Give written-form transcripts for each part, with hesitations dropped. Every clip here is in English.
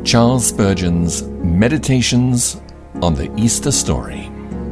Charles Spurgeon's Meditations on the Easter Story.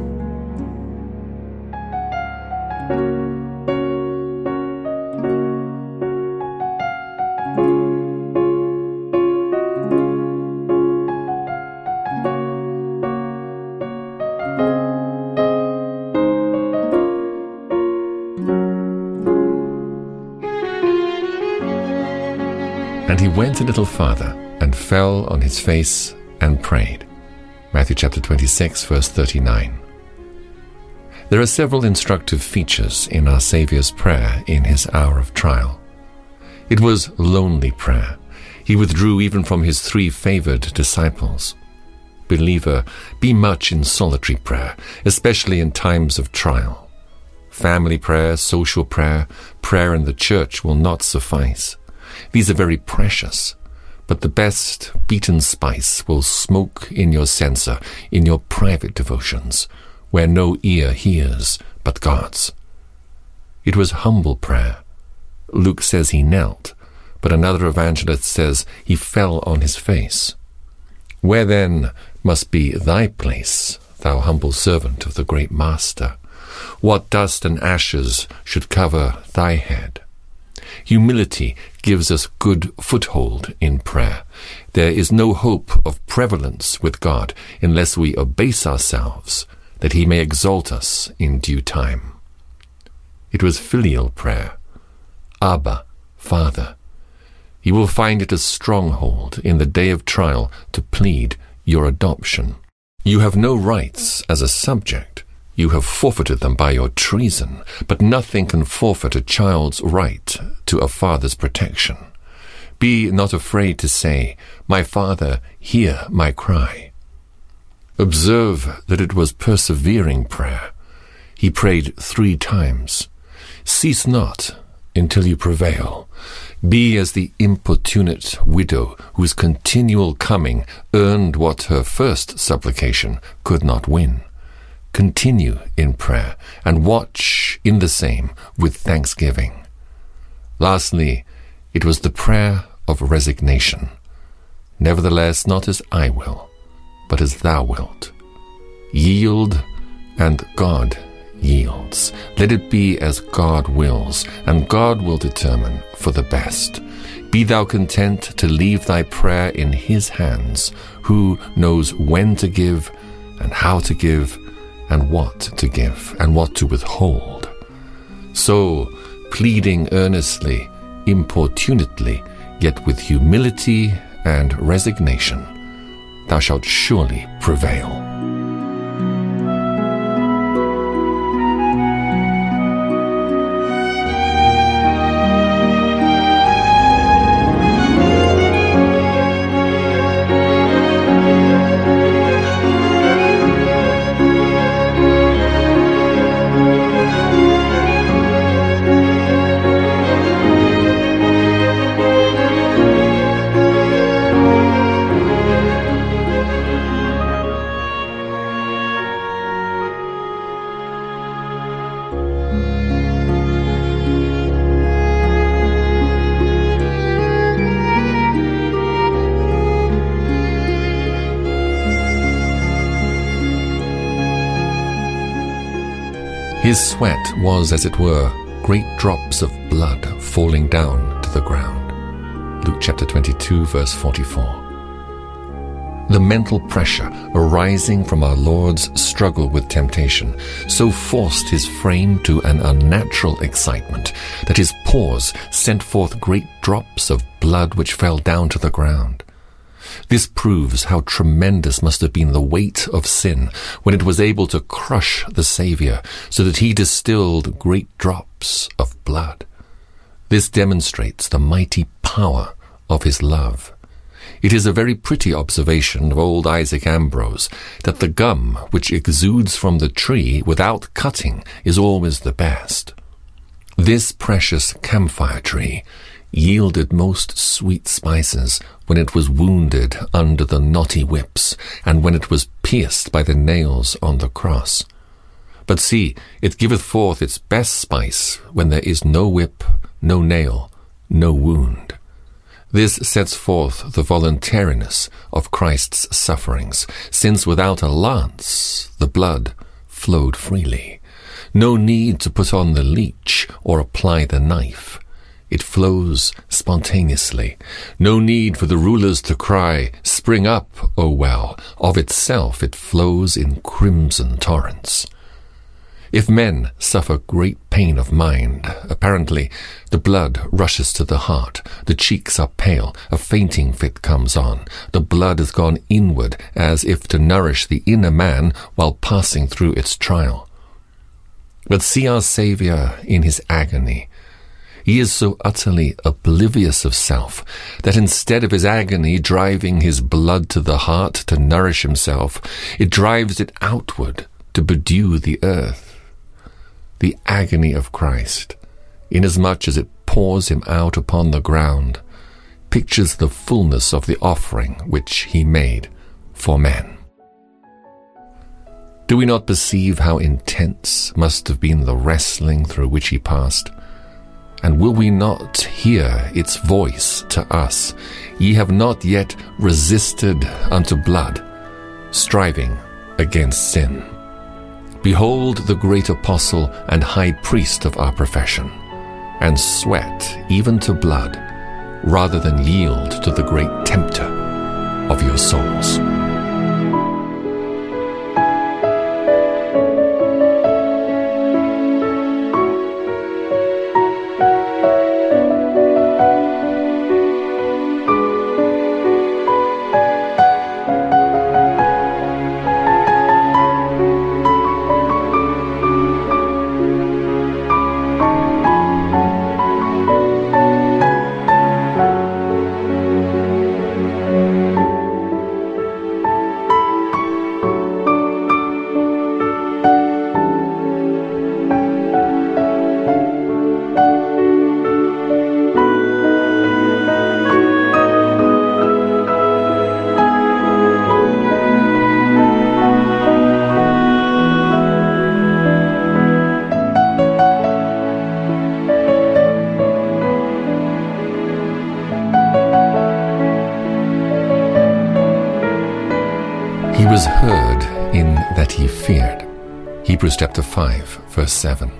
And he went a little farther, and fell on his face and prayed. Matthew chapter 26, verse 39. There are several instructive features in our Saviour's prayer in his hour of trial. It was lonely prayer. He withdrew even from his 3 favored disciples. Believer, be much in solitary prayer, especially in times of trial. Family prayer, social prayer, prayer in the church will not suffice. These are very precious, but the best beaten spice will smoke in your censer, in your private devotions, where no ear hears but God's. It was humble prayer. Luke says he knelt, but another evangelist says he fell on his face. Where then must be thy place, thou humble servant of the great Master? What dust and ashes should cover thy head? Humility gives us good foothold in prayer. There is no hope of prevalence with God unless we abase ourselves, that he may exalt us in due time. It was filial prayer. Abba, Father. You will find it a stronghold in the day of trial to plead your adoption. You have no rights as a subject. You have forfeited them by your treason, but nothing can forfeit a child's right to a father's protection. Be not afraid to say, "My Father, hear my cry." Observe that it was persevering prayer. He prayed 3 times. Cease not until you prevail. Be as the importunate widow whose continual coming earned what her first supplication could not win. Continue in prayer, and watch in the same with thanksgiving. Lastly, it was the prayer of resignation. Nevertheless, not as I will, but as thou wilt. Yield, and God yields. Let it be as God wills, and God will determine for the best. Be thou content to leave thy prayer in his hands, who knows when to give, and how to give, and what to give, and what to withhold. So, pleading earnestly, importunately, yet with humility and resignation, thou shalt surely prevail. His sweat was, as it were, great drops of blood falling down to the ground. Luke chapter 22, verse 44. The mental pressure arising from our Lord's struggle with temptation so forced his frame to an unnatural excitement that his pores sent forth great drops of blood which fell down to the ground. This proves how tremendous must have been the weight of sin when it was able to crush the Saviour so that he distilled great drops of blood. This demonstrates the mighty power of his love. It is a very pretty observation of old Isaac Ambrose that the gum which exudes from the tree without cutting is always the best. This precious camphire tree yielded most sweet spices when it was wounded under the knotty whips, and when it was pierced by the nails on the cross. But see, it giveth forth its best spice when there is no whip, no nail, no wound. This sets forth the voluntariness of Christ's sufferings, since without a lance the blood flowed freely. No need to put on the leech or apply the knife. It flows spontaneously. No need for the rulers to cry, "Spring up, O well." Of itself it flows in crimson torrents. If men suffer great pain of mind, apparently the blood rushes to the heart, the cheeks are pale, a fainting fit comes on, the blood has gone inward as if to nourish the inner man while passing through its trial. But see our Saviour in his agony. He is so utterly oblivious of self that instead of his agony driving his blood to the heart to nourish himself, it drives it outward to bedew the earth. The agony of Christ, inasmuch as it pours him out upon the ground, pictures the fullness of the offering which he made for men. Do we not perceive how intense must have been the wrestling through which he passed? And will we not hear its voice to us? Ye have not yet resisted unto blood, striving against sin. Behold the great apostle and high priest of our profession, and sweat even to blood, rather than yield to the great tempter of your souls. He was heard in that he feared. Hebrews chapter 5, verse 7.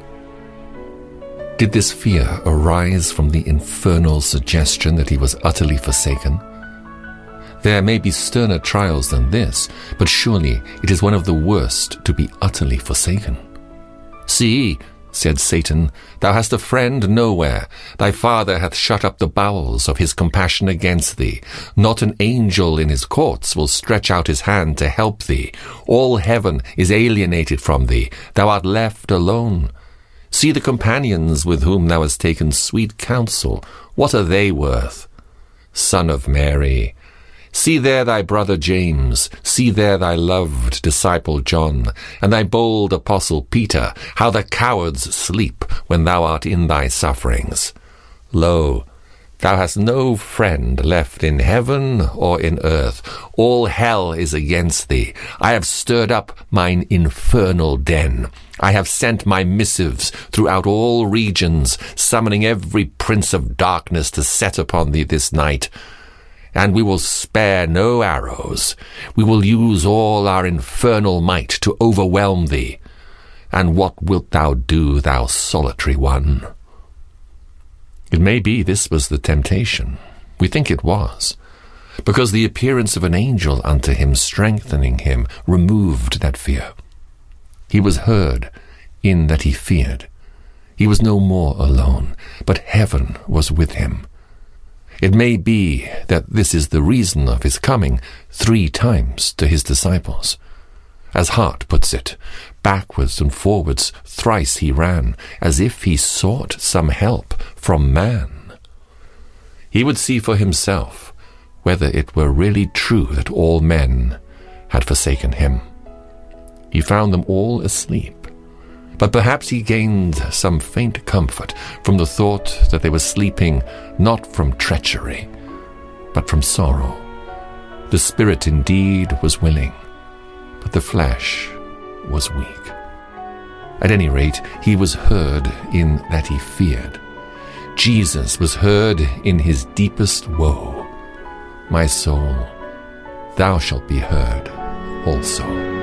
Did this fear arise from the infernal suggestion that he was utterly forsaken? There may be sterner trials than this, but surely it is one of the worst to be utterly forsaken. See, said Satan, thou hast a friend nowhere. Thy father hath shut up the bowels of his compassion against thee. Not an angel in his courts will stretch out his hand to help thee. All heaven is alienated from thee. Thou art left alone. See the companions with whom thou hast taken sweet counsel. What are they worth? Son of Mary, see there thy brother James, see there thy loved disciple John, and thy bold apostle Peter, how the cowards sleep when thou art in thy sufferings. Lo, thou hast no friend left in heaven or in earth. All hell is against thee. I have stirred up mine infernal den. I have sent my missives throughout all regions, summoning every prince of darkness to set upon thee this night. And we will spare no arrows. We will use all our infernal might to overwhelm thee. And what wilt thou do, thou solitary one? It may be this was the temptation. We think it was, because the appearance of an angel unto him, strengthening him, removed that fear. He was heard in that he feared. He was no more alone, but heaven was with him. It may be that this is the reason of his coming 3 times to his disciples. As Hart puts it, backwards and forwards thrice he ran, as if he sought some help from man. He would see for himself whether it were really true that all men had forsaken him. He found them all asleep, but perhaps he gained some faint comfort from the thought that they were sleeping not from treachery, but from sorrow. The spirit indeed was willing, but the flesh was weak. At any rate, he was heard in that he feared. Jesus was heard in his deepest woe. My soul, thou shalt be heard also.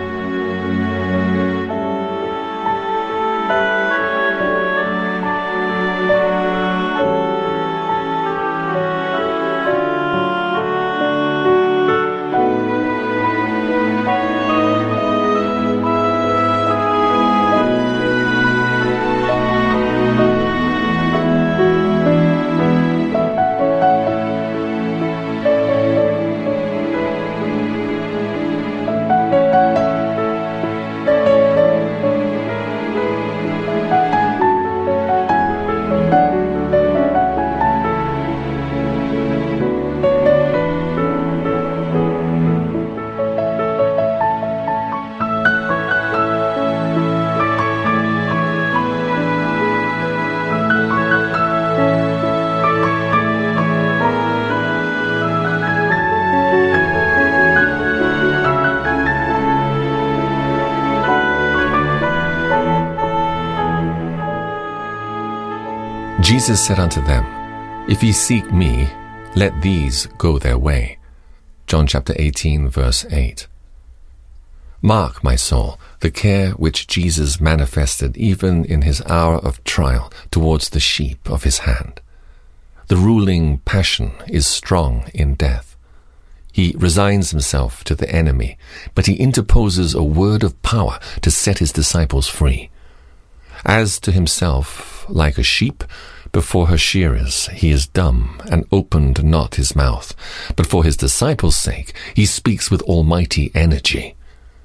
Jesus said unto them, If ye seek me, let these go their way. John chapter 18, verse 8. Mark, my soul, the care which Jesus manifested even in his hour of trial towards the sheep of his hand. The ruling passion is strong in death. He resigns himself to the enemy, but he interposes a word of power to set his disciples free. As to himself, like a sheep, before her shearers he is dumb, and opened not his mouth. But for his disciples' sake he speaks with almighty energy.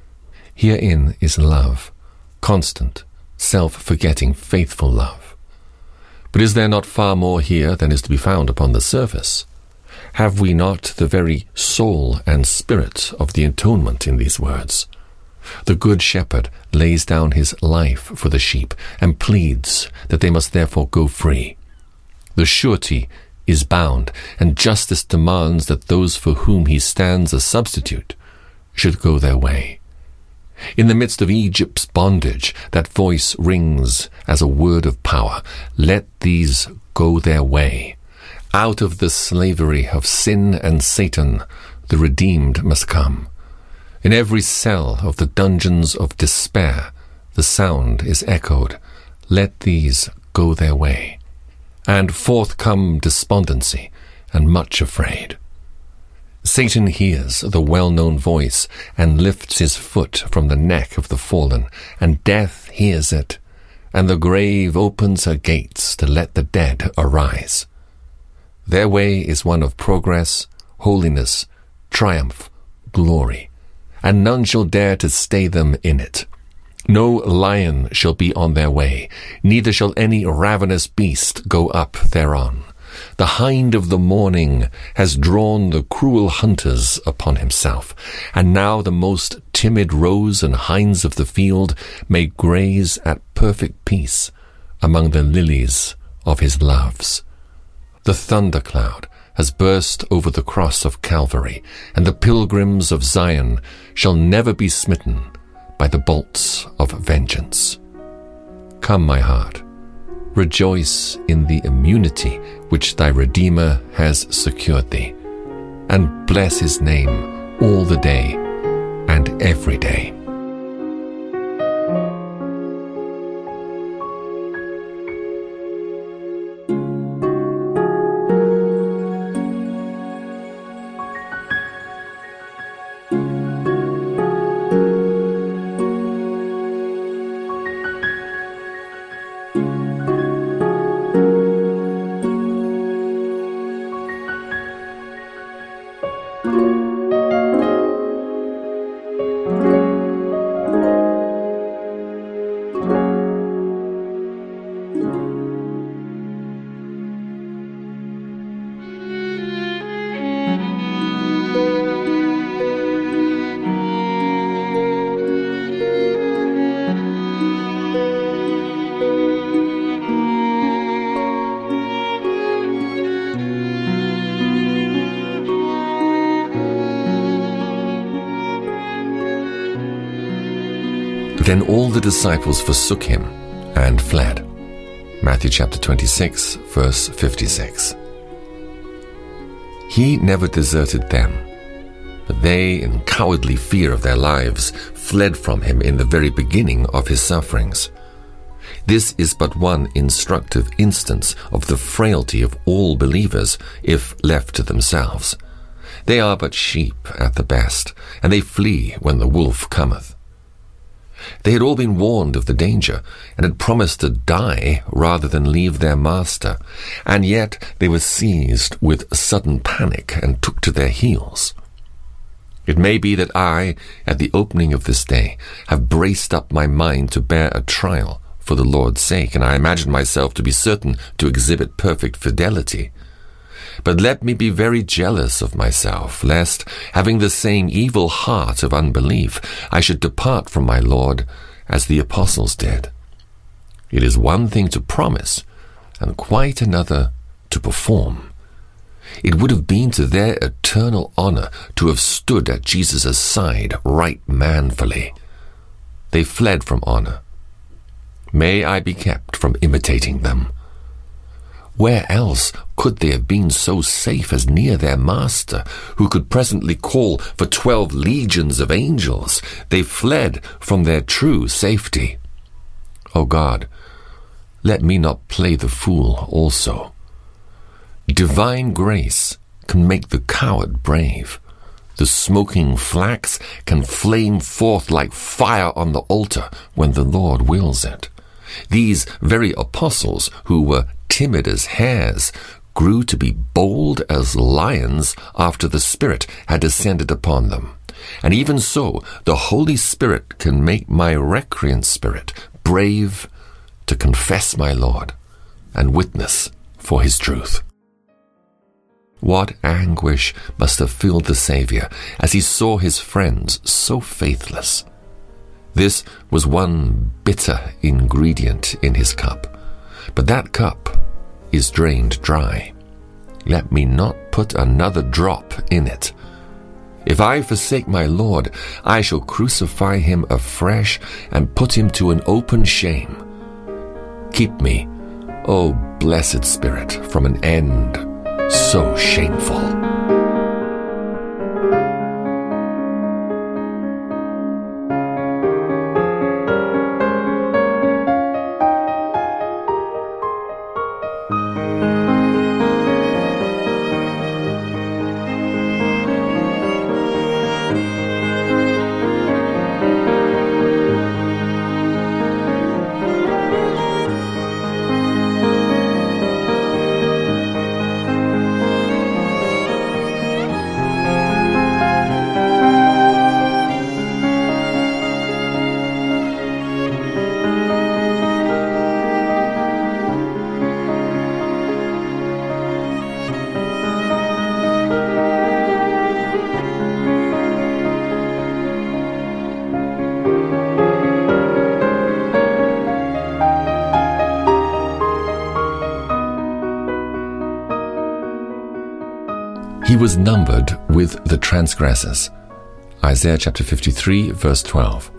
Herein is love, constant, self-forgetting, faithful love. But is there not far more here than is to be found upon the surface? Have we not the very soul and spirit of the atonement in these words? The Good Shepherd lays down his life for the sheep and pleads that they must therefore go free. The surety is bound, and justice demands that those for whom he stands a substitute should go their way. In the midst of Egypt's bondage, that voice rings as a word of power. Let these go their way. Out of the slavery of sin and Satan, the redeemed must come. In every cell of the dungeons of despair, the sound is echoed, let these go their way. And forth come despondency and much afraid. Satan hears the well-known voice and lifts his foot from the neck of the fallen, and death hears it, and the grave opens her gates to let the dead arise. Their way is one of progress, holiness, triumph, glory, and none shall dare to stay them in it. No lion shall be on their way, neither shall any ravenous beast go up thereon. The hind of the morning has drawn the cruel hunters upon himself, and now the most timid roes and hinds of the field may graze at perfect peace among the lilies of his loves. The thundercloud has burst over the cross of Calvary, and the pilgrims of Zion shall never be smitten by the bolts of vengeance. Come, my heart, rejoice in the immunity which thy Redeemer has secured thee, and bless his name all the day and every day. Then all the disciples forsook him and fled. Matthew chapter 26, verse 56. He never deserted them, but they, in cowardly fear of their lives, fled from him in the very beginning of his sufferings. This is but one instructive instance of the frailty of all believers if left to themselves. They are but sheep at the best, and they flee when the wolf cometh. They had all been warned of the danger, and had promised to die rather than leave their master, and yet they were seized with sudden panic and took to their heels. It may be that I, at the opening of this day, have braced up my mind to bear a trial for the Lord's sake, and I imagine myself to be certain to exhibit perfect fidelity. But let me be very jealous of myself, lest, having the same evil heart of unbelief, I should depart from my Lord as the apostles did. It is one thing to promise, and quite another to perform. It would have been to their eternal honor to have stood at Jesus' side right manfully. They fled from honor. May I be kept from imitating them. Where else could they have been so safe as near their Master, who could presently call for 12 legions of angels? They fled from their true safety. O God, let me not play the fool also. Divine grace can make the coward brave. The smoking flax can flame forth like fire on the altar when the Lord wills it. These very apostles, who were timid as hares, grew to be bold as lions after the Spirit had descended upon them. And even so, the Holy Spirit can make my recreant spirit brave to confess my Lord and witness for his truth. What anguish must have filled the Saviour as he saw his friends so faithless. This was one bitter ingredient in his cup, but that cup is drained dry. Let me not put another drop in it. If I forsake my Lord, I shall crucify him afresh and put him to an open shame. Keep me, O blessed Spirit, from an end so shameful. He was numbered with the transgressors. Isaiah chapter 53, verse 12.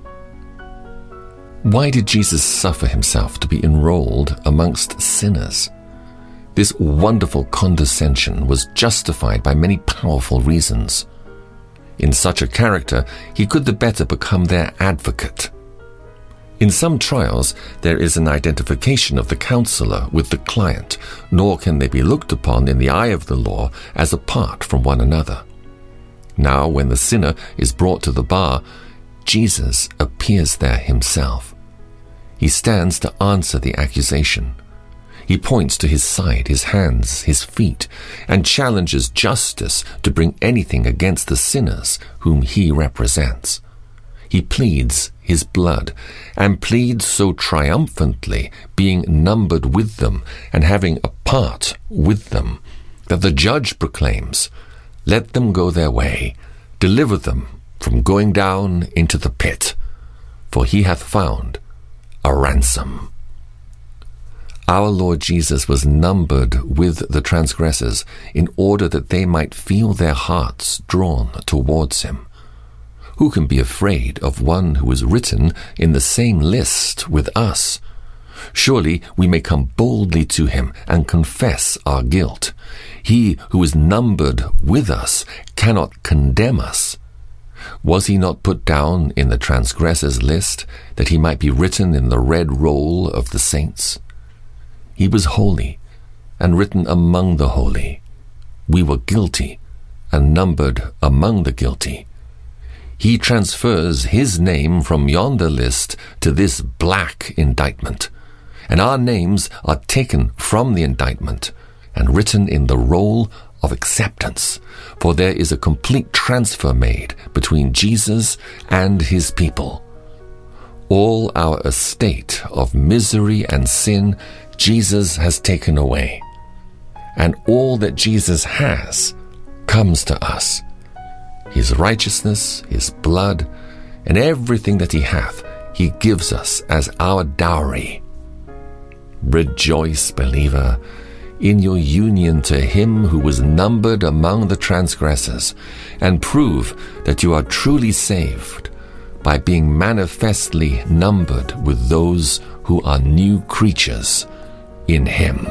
Why did Jesus suffer himself to be enrolled amongst sinners? This wonderful condescension was justified by many powerful reasons. In such a character, he could the better become their advocate. In some trials, there is an identification of the counselor with the client, nor can they be looked upon in the eye of the law as apart from one another. Now, when the sinner is brought to the bar, Jesus appears there himself. He stands to answer the accusation. He points to his side, his hands, his feet, and challenges justice to bring anything against the sinners whom he represents. He pleads his blood, and pleads so triumphantly, being numbered with them and having a part with them, that the judge proclaims, "Let them go their way, deliver them from going down into the pit, for he hath found a ransom." Our Lord Jesus was numbered with the transgressors in order that they might feel their hearts drawn towards him. Who can be afraid of one who is written in the same list with us? Surely we may come boldly to him and confess our guilt. He who is numbered with us cannot condemn us. Was he not put down in the transgressors' list, that he might be written in the red roll of the saints? He was holy, and written among the holy. We were guilty, and numbered among the guilty. He transfers his name from yonder list to this black indictment, and our names are taken from the indictment and written in the roll of acceptance, for there is a complete transfer made between Jesus and his people. All our estate of misery and sin Jesus has taken away, and all that Jesus has comes to us. His righteousness, his blood, and everything that he hath, he gives us as our dowry. Rejoice, believer, in your union to him who was numbered among the transgressors, and prove that you are truly saved by being manifestly numbered with those who are new creatures in him.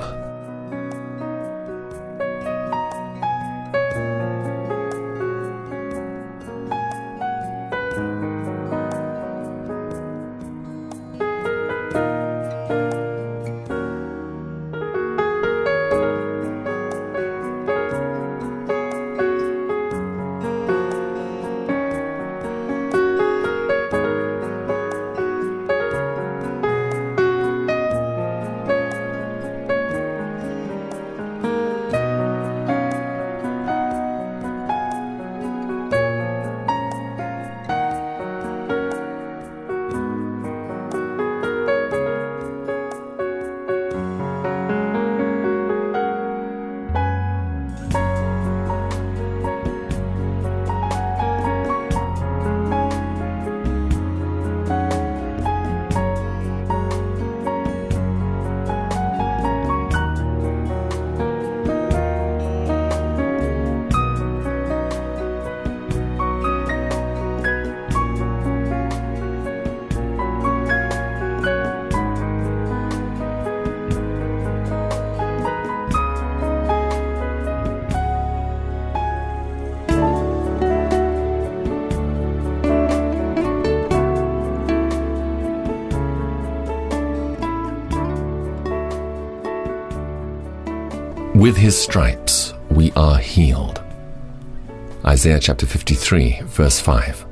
With his stripes we are healed. Isaiah chapter 53, verse 5.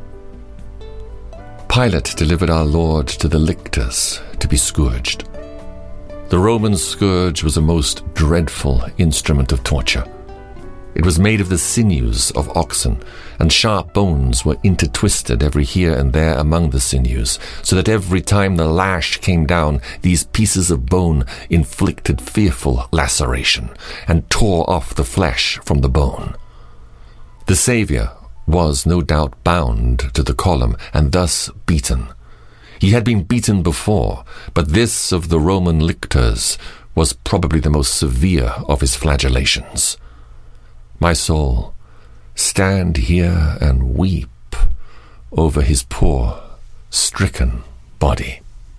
Pilate delivered our Lord to the lictors to be scourged. The Roman scourge was a most dreadful instrument of torture. It was made of the sinews of oxen, and sharp bones were intertwisted every here and there among the sinews, so that every time the lash came down, these pieces of bone inflicted fearful laceration, and tore off the flesh from the bone. The Saviour was no doubt bound to the column, and thus beaten. He had been beaten before, but this of the Roman lictors was probably the most severe of his flagellations. My soul, stand here and weep over his poor, stricken body.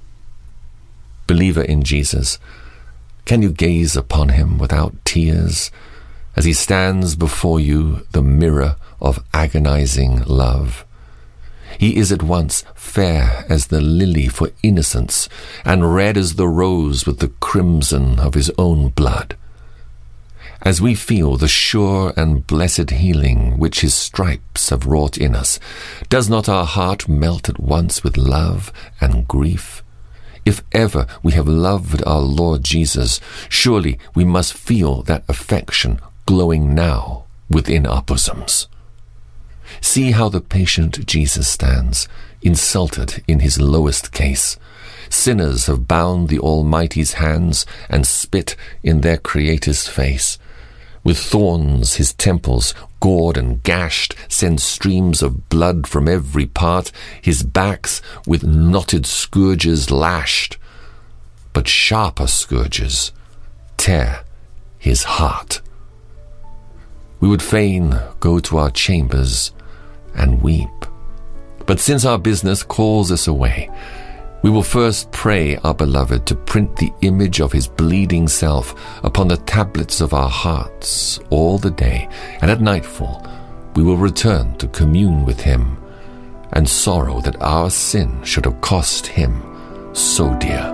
Believer in Jesus, can you gaze upon him without tears as he stands before you, the mirror of agonizing love? He is at once fair as the lily for innocence, and red as the rose with the crimson of his own blood. As we feel the sure and blessed healing which his stripes have wrought in us, does not our heart melt at once with love and grief? If ever we have loved our Lord Jesus, surely we must feel that affection glowing now within our bosoms. See how the patient Jesus stands, insulted in his lowest case. Sinners have bound the Almighty's hands and spit in their Creator's face. With thorns his temples, gored and gashed, send streams of blood from every part, his backs with knotted scourges lashed. But sharper scourges tear his heart. We would fain go to our chambers and weep. But since our business calls us away, We will first pray our beloved to print the image of his bleeding self upon the tablets of our hearts all the day, and at nightfall we will return to commune with him and sorrow that our sin should have cost him so dear.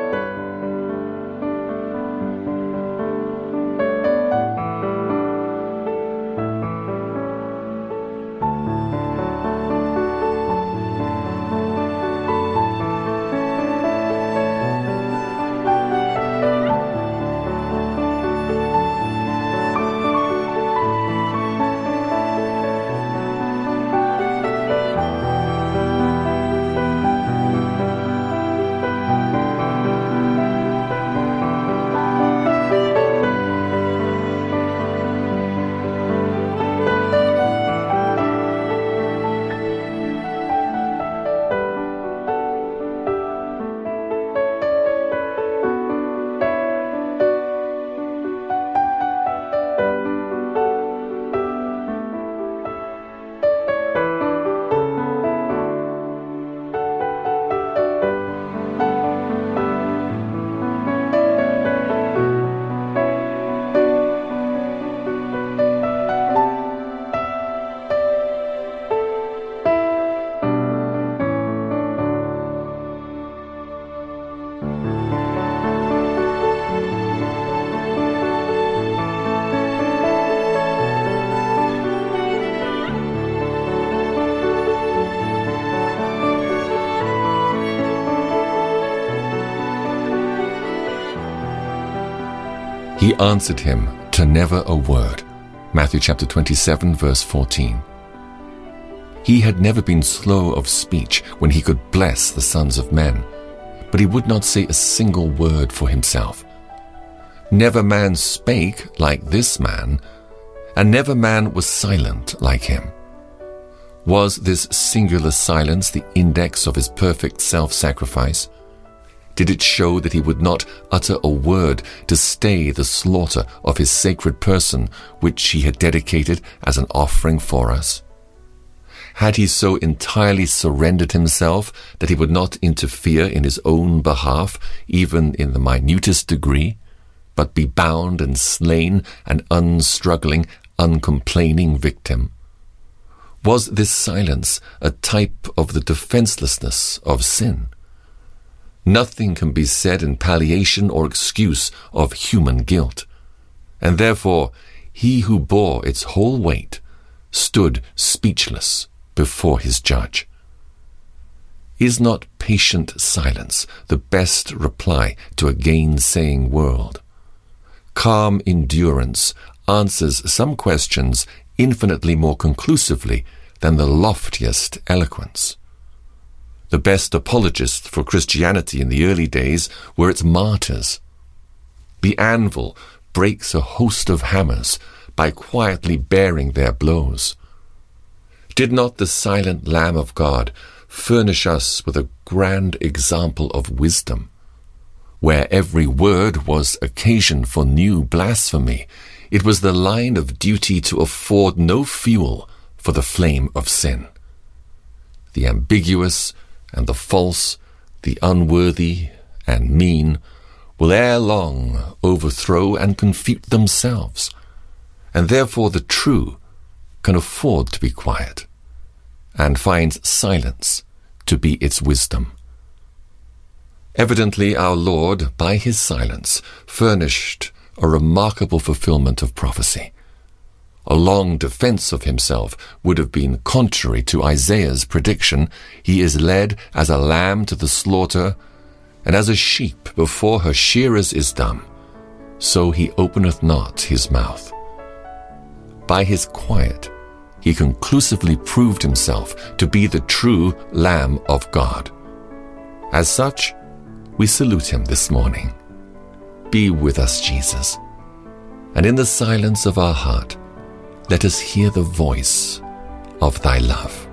He answered him to never a word. Matthew chapter 27, verse 14. He had never been slow of speech when he could bless the sons of men, but he would not say a single word for himself. Never man spake like this man, and never man was silent like him. Was this singular silence the index of his perfect self-sacrifice? Did it show that he would not utter a word to stay the slaughter of his sacred person, which he had dedicated as an offering for us? Had he so entirely surrendered himself that he would not interfere in his own behalf, even in the minutest degree, but be bound and slain, an unstruggling, uncomplaining victim? Was this silence a type of the defenselessness of sin? Nothing can be said in palliation or excuse of human guilt, and therefore he who bore its whole weight stood speechless before his judge. Is not patient silence the best reply to a gainsaying world? Calm endurance answers some questions infinitely more conclusively than the loftiest eloquence. The best apologists for Christianity in the early days were its martyrs. The anvil breaks a host of hammers by quietly bearing their blows. Did not the silent Lamb of God furnish us with a grand example of wisdom? Where every word was occasion for new blasphemy, it was the line of duty to afford no fuel for the flame of sin. The ambiguous and the false, the unworthy and mean, will ere long overthrow and confute themselves, and therefore the true can afford to be quiet, and finds silence to be its wisdom. Evidently our Lord, by his silence, furnished a remarkable fulfillment of prophecy. A long defense of himself would have been contrary to Isaiah's prediction. He is led as a lamb to the slaughter, and as a sheep before her shearers is dumb, so he openeth not his mouth. By his quiet, he conclusively proved himself to be the true Lamb of God. As such, we salute him this morning. Be with us, Jesus, and in the silence of our heart, let us hear the voice of thy love.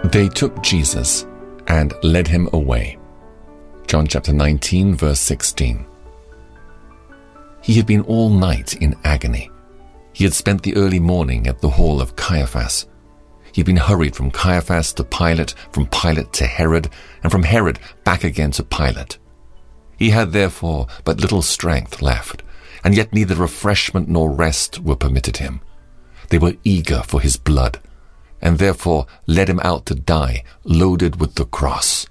They took Jesus and led him away. John chapter 19, verse 16. He had been all night in agony. He had spent the early morning at the hall of Caiaphas. He had been hurried from Caiaphas to Pilate, from Pilate to Herod, and from Herod back again to Pilate. He had therefore but little strength left, and yet neither refreshment nor rest were permitted him. They were eager for his blood, and therefore led him out to die, loaded with the cross.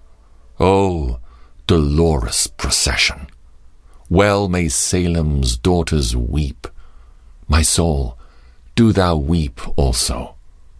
Oh, dolorous procession! Well may Salem's daughters weep. My soul, do thou weep also.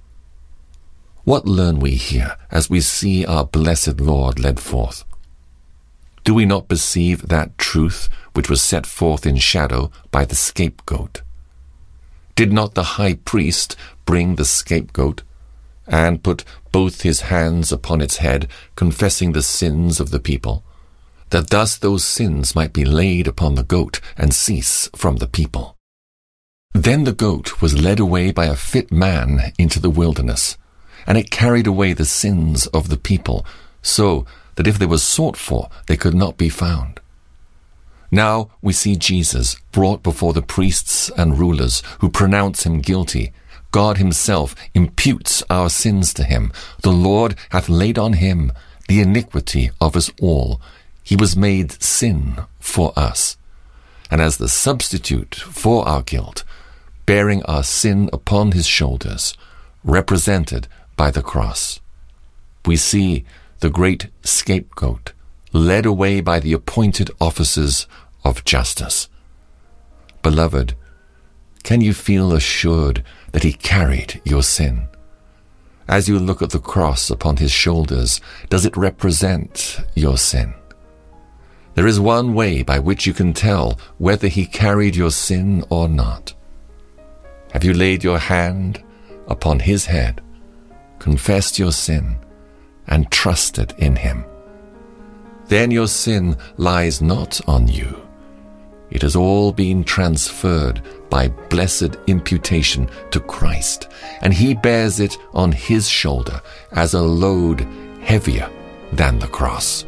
What learn we here as we see our blessed Lord led forth? Do we not perceive that truth which was set forth in shadow by the scapegoat? Did not the high priest bring the scapegoat, and put both his hands upon its head, confessing the sins of the people, that thus those sins might be laid upon the goat and cease from the people? Then the goat was led away by a fit man into the wilderness, and it carried away the sins of the people, so that if they were sought for, they could not be found. Now we see Jesus brought before the priests and rulers, who pronounce him guilty. God himself imputes our sins to him. The Lord hath laid on him the iniquity of us all. He was made sin for us, and as the substitute for our guilt, bearing our sin upon his shoulders, represented by the cross. We see the great scapegoat led away by the appointed officers of justice. Beloved, can you feel assured that he carried your sin? As you look at the cross upon his shoulders, does it represent your sin? There is one way by which you can tell whether he carried your sin or not. Have you laid your hand upon his head, confessed your sin, and trusted in him? Then your sin lies not on you. It has all been transferred by blessed imputation to Christ, and he bears it on his shoulder as a load heavier than the cross.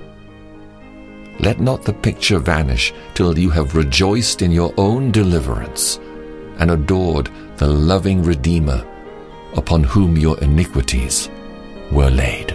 Let not the picture vanish till you have rejoiced in your own deliverance and adored the loving Redeemer upon whom your iniquities were laid.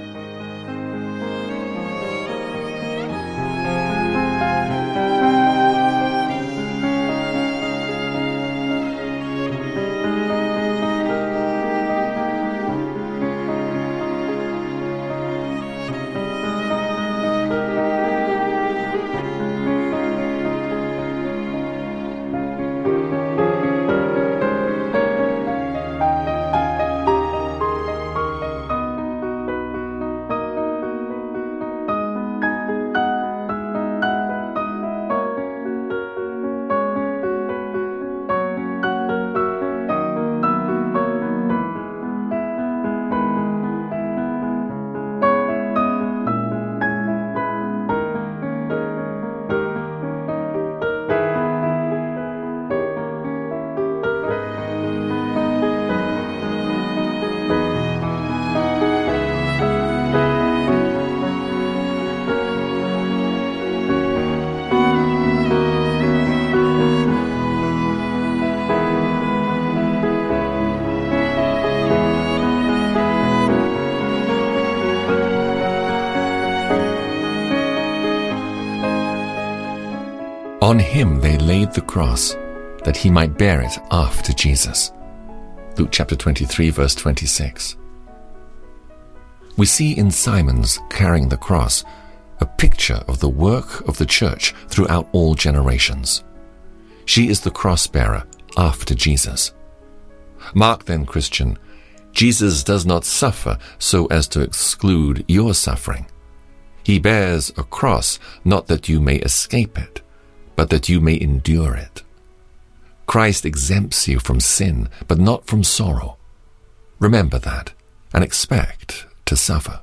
On him they laid the cross, that he might bear it after Jesus. Luke chapter 23, verse 26. We see in Simon's carrying the cross a picture of the work of the church throughout all generations. She is the cross-bearer after Jesus. Mark then, Christian, Jesus does not suffer so as to exclude your suffering. He bears a cross not that you may escape it, but that you may endure it. Christ exempts you from sin, but not from sorrow. Remember that, and expect to suffer.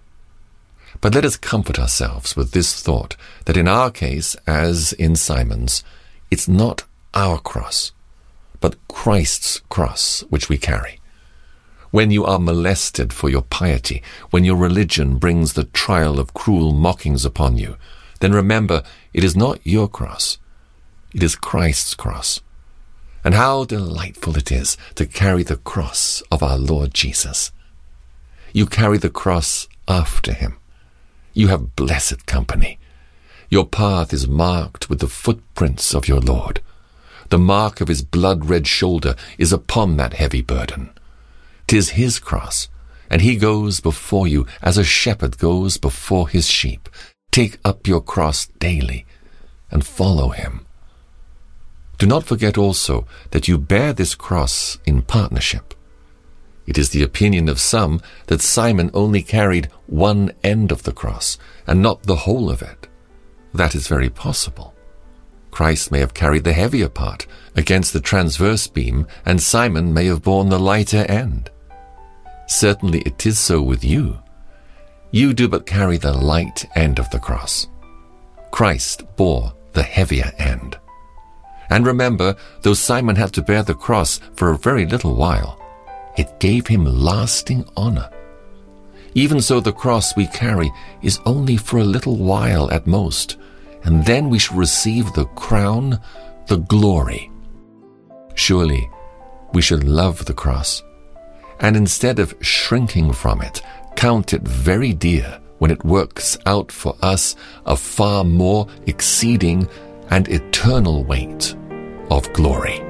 But let us comfort ourselves with this thought, that in our case, as in Simon's, it's not our cross, but Christ's cross which we carry. When you are molested for your piety, when your religion brings the trial of cruel mockings upon you, then remember it is not your cross, it is Christ's cross. And how delightful it is to carry the cross of our Lord Jesus. You carry the cross after him. You have blessed company. Your path is marked with the footprints of your Lord. The mark of his blood-red shoulder is upon that heavy burden. 'Tis his cross, and he goes before you as a shepherd goes before his sheep. Take up your cross daily and follow him. Do not forget also that you bear this cross in partnership. It is the opinion of some that Simon only carried one end of the cross and not the whole of it. That is very possible. Christ may have carried the heavier part against the transverse beam, and Simon may have borne the lighter end. Certainly it is so with you. You do but carry the light end of the cross. Christ bore the heavier end. And remember, though Simon had to bear the cross for a very little while, it gave him lasting honor. Even so, the cross we carry is only for a little while at most, and then we shall receive the crown, the glory. Surely we should love the cross, and instead of shrinking from it, count it very dear when it works out for us a far more exceeding and eternal weight of glory.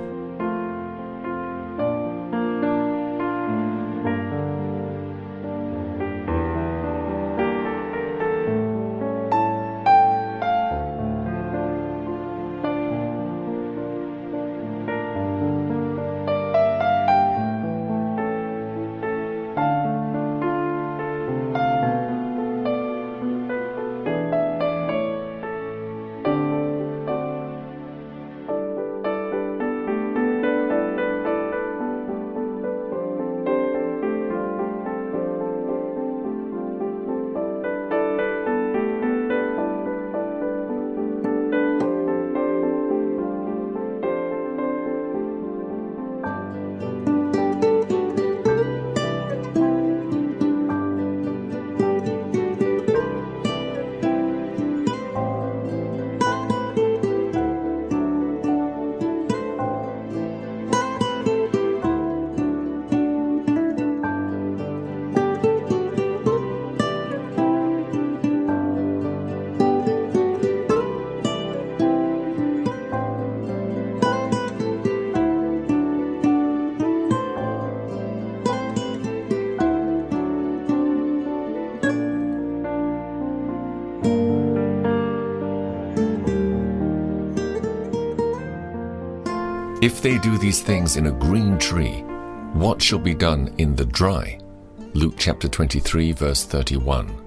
If they do these things in a green tree, what shall be done in the dry? Luke chapter 23, verse 31.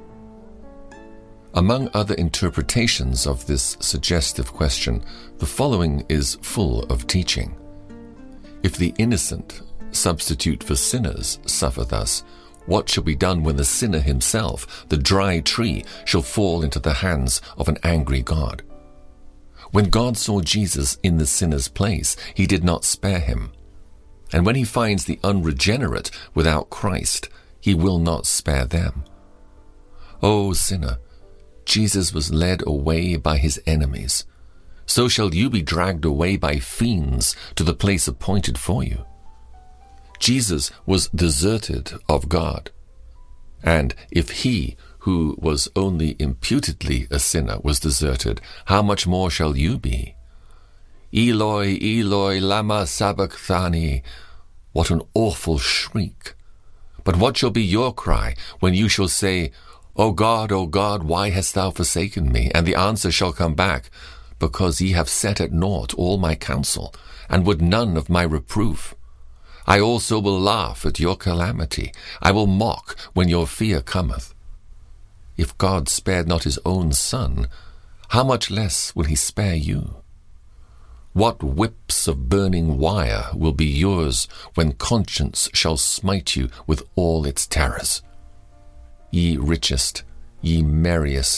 Among other interpretations of this suggestive question, the following is full of teaching. If the innocent substitute for sinners suffer thus, what shall be done when the sinner himself, the dry tree, shall fall into the hands of an angry God? When God saw Jesus in the sinner's place, he did not spare him. And when he finds the unregenerate without Christ, he will not spare them. O sinner, Jesus was led away by his enemies. So shall you be dragged away by fiends to the place appointed for you. Jesus was deserted of God. And if he, who was only imputedly a sinner, was deserted, how much more shall you be? Eloi, Eloi, lama sabachthani. What an awful shriek! But what shall be your cry when you shall say, O God, why hast thou forsaken me? And the answer shall come back, because ye have set at naught all my counsel, and would none of my reproof. I also will laugh at your calamity. I will mock when your fear cometh. If God spared not his own Son, how much less will he spare you? What whips of burning wire will be yours when conscience shall smite you with all its terrors? Ye richest, ye merriest,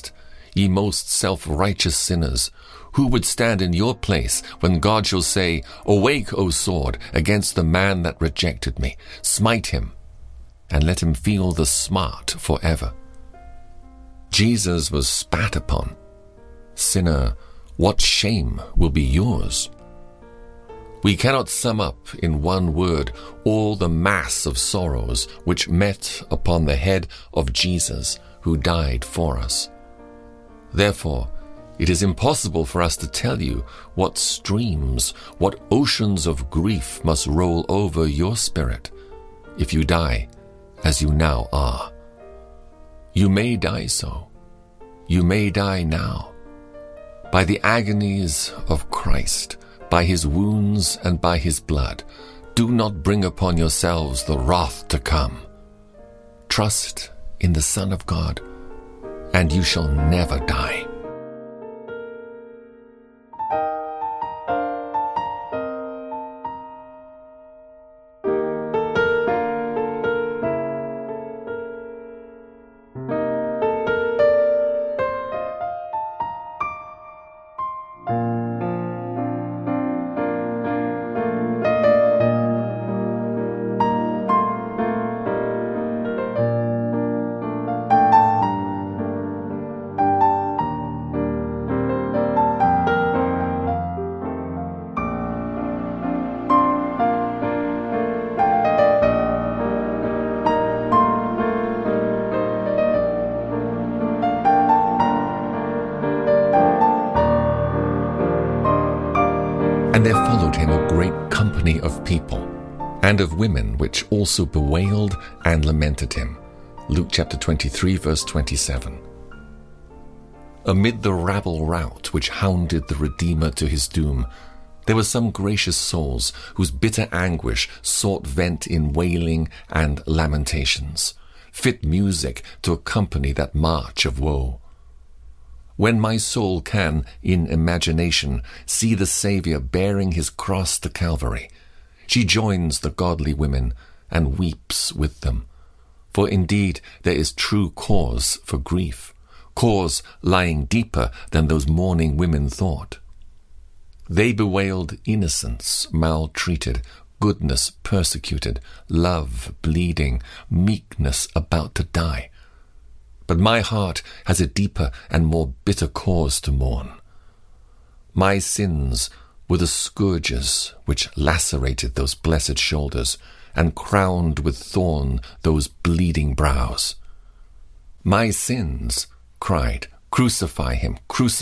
ye most self-righteous sinners, who would stand in your place when God shall say, Awake, O sword, against the man that rejected me. Smite him, and let him feel the smart forever. Jesus was spat upon. Sinner, what shame will be yours? We cannot sum up in one word all the mass of sorrows which met upon the head of Jesus, who died for us. Therefore, it is impossible for us to tell you what streams, what oceans of grief must roll over your spirit if you die as you now are. You may die so. You may die now. By the agonies of Christ, by his wounds and by his blood, do not bring upon yourselves the wrath to come. Trust in the Son of God, and you shall never die. And there followed him a great company of people, and of women which also bewailed and lamented him. Luke chapter 23, verse 27. Amid the rabble-rout which hounded the Redeemer to his doom, there were some gracious souls whose bitter anguish sought vent in wailing and lamentations, fit music to accompany that march of woe. When my soul can, in imagination, see the Saviour bearing his cross to Calvary, she joins the godly women and weeps with them. For indeed there is true cause for grief, cause lying deeper than those mourning women thought. They bewailed innocence maltreated, goodness persecuted, love bleeding, meekness about to die. But my heart has a deeper and more bitter cause to mourn. My sins were the scourges which lacerated those blessed shoulders and crowned with thorn those bleeding brows. My sins cried, crucify him,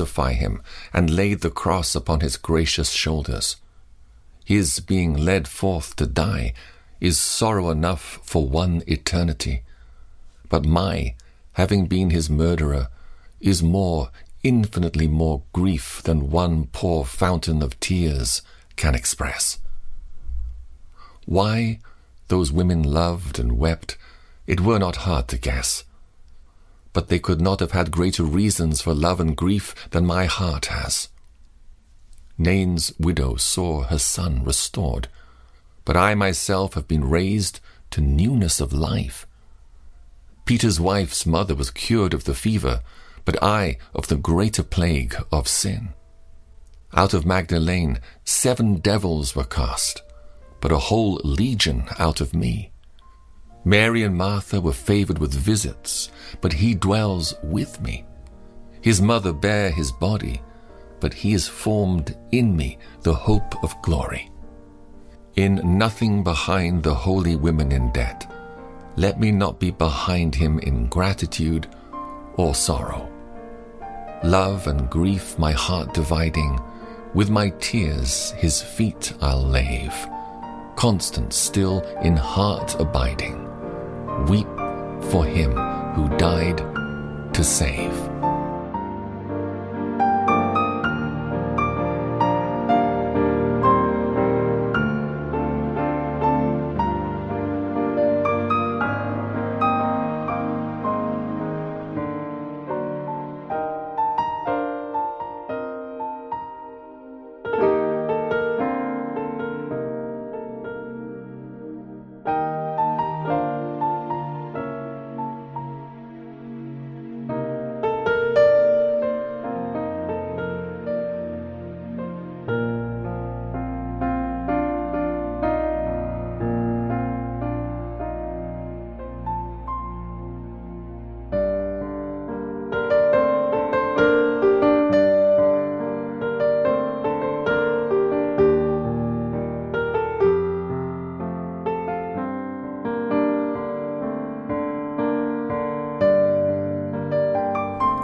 and laid the cross upon his gracious shoulders. His being led forth to die is sorrow enough for one eternity. But my having been his murderer, is more, infinitely more grief than one poor fountain of tears can express. Why those women loved and wept, it were not hard to guess. But they could not have had greater reasons for love and grief than my heart has. Nain's widow saw her son restored, but I myself have been raised to newness of life. Peter's wife's mother was cured of the fever, but I of the greater plague of sin. Out of Magdalene 7 devils were cast, but a whole legion out of me. Mary and Martha were favored with visits, but he dwells with me. His mother bare his body, but he is formed in me the hope of glory. In nothing behind the holy women in debt, let me not be behind him in gratitude or sorrow. Love and grief my heart dividing, with my tears his feet I'll lave. Constant still in heart abiding, weep for him who died to save.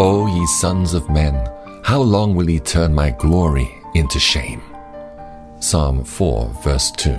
O ye sons of men, how long will ye turn my glory into shame? Psalm 4, verse 2.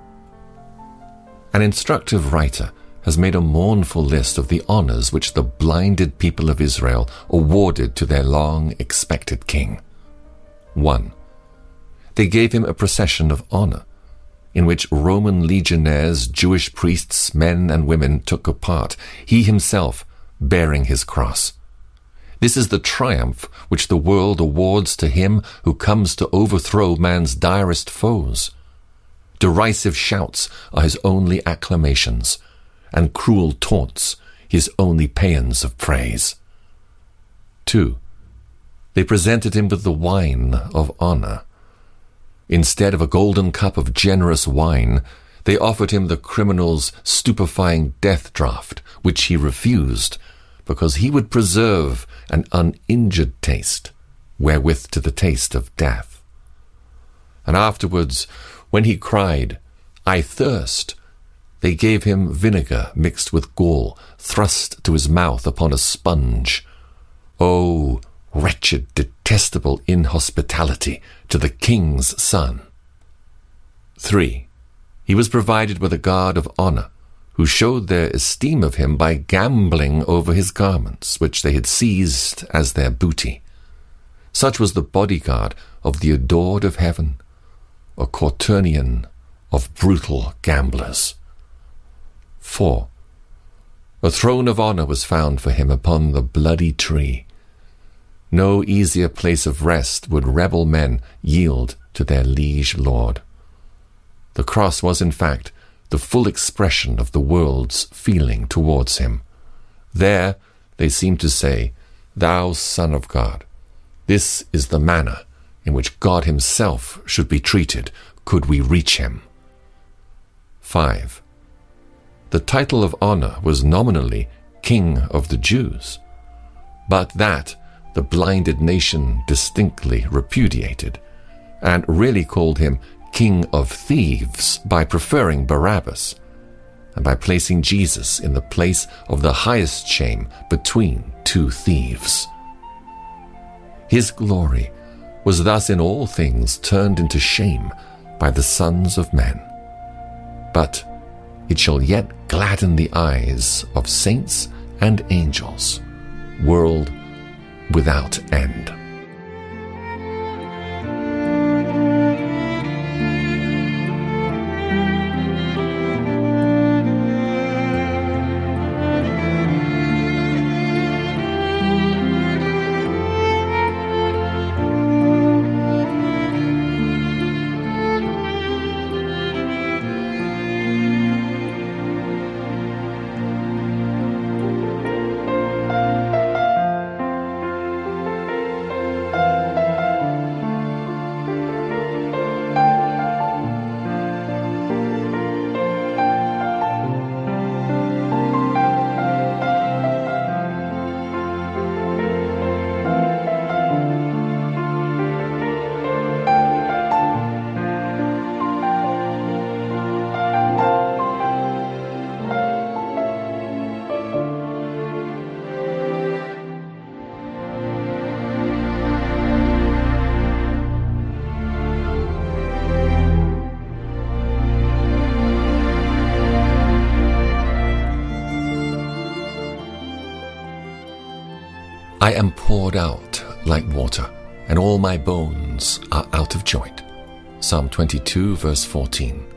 An instructive writer has made a mournful list of the honors which the blinded people of Israel awarded to their long-expected king. 1. They gave him a procession of honor, in which Roman legionnaires, Jewish priests, men and women took a part, he himself bearing his cross. This is the triumph which the world awards to him who comes to overthrow man's direst foes. Derisive shouts are his only acclamations, and cruel taunts his only paeans of praise. 2. They presented him with the wine of honor. Instead of a golden cup of generous wine, they offered him the criminal's stupefying death draught, which he refused, because he would preserve an uninjured taste, wherewith to the taste of death. And afterwards, when he cried, "I thirst," they gave him vinegar mixed with gall, thrust to his mouth upon a sponge. Oh, wretched, detestable inhospitality to the king's son. 3. He was provided with a guard of honor, who showed their esteem of him by gambling over his garments, which they had seized as their booty. Such was the bodyguard of the adored of heaven, a quaternion of brutal gamblers. 4. A throne of honor was found for him upon the bloody tree. No easier place of rest would rebel men yield to their liege lord. The cross was, in fact, the full expression of the world's feeling towards him. There they seemed to say, "Thou Son of God." This is the manner in which God himself should be treated, could we reach him. 5. The title of honor was nominally King of the Jews, but that the blinded nation distinctly repudiated, and really called him King of Thieves by preferring Barabbas, and by placing Jesus in the place of the highest shame between two thieves. His glory was thus in all things turned into shame by the sons of men. But it shall yet gladden the eyes of saints and angels, world without end. I am poured out like water, and all my bones are out of joint. Psalm 22, verse 14.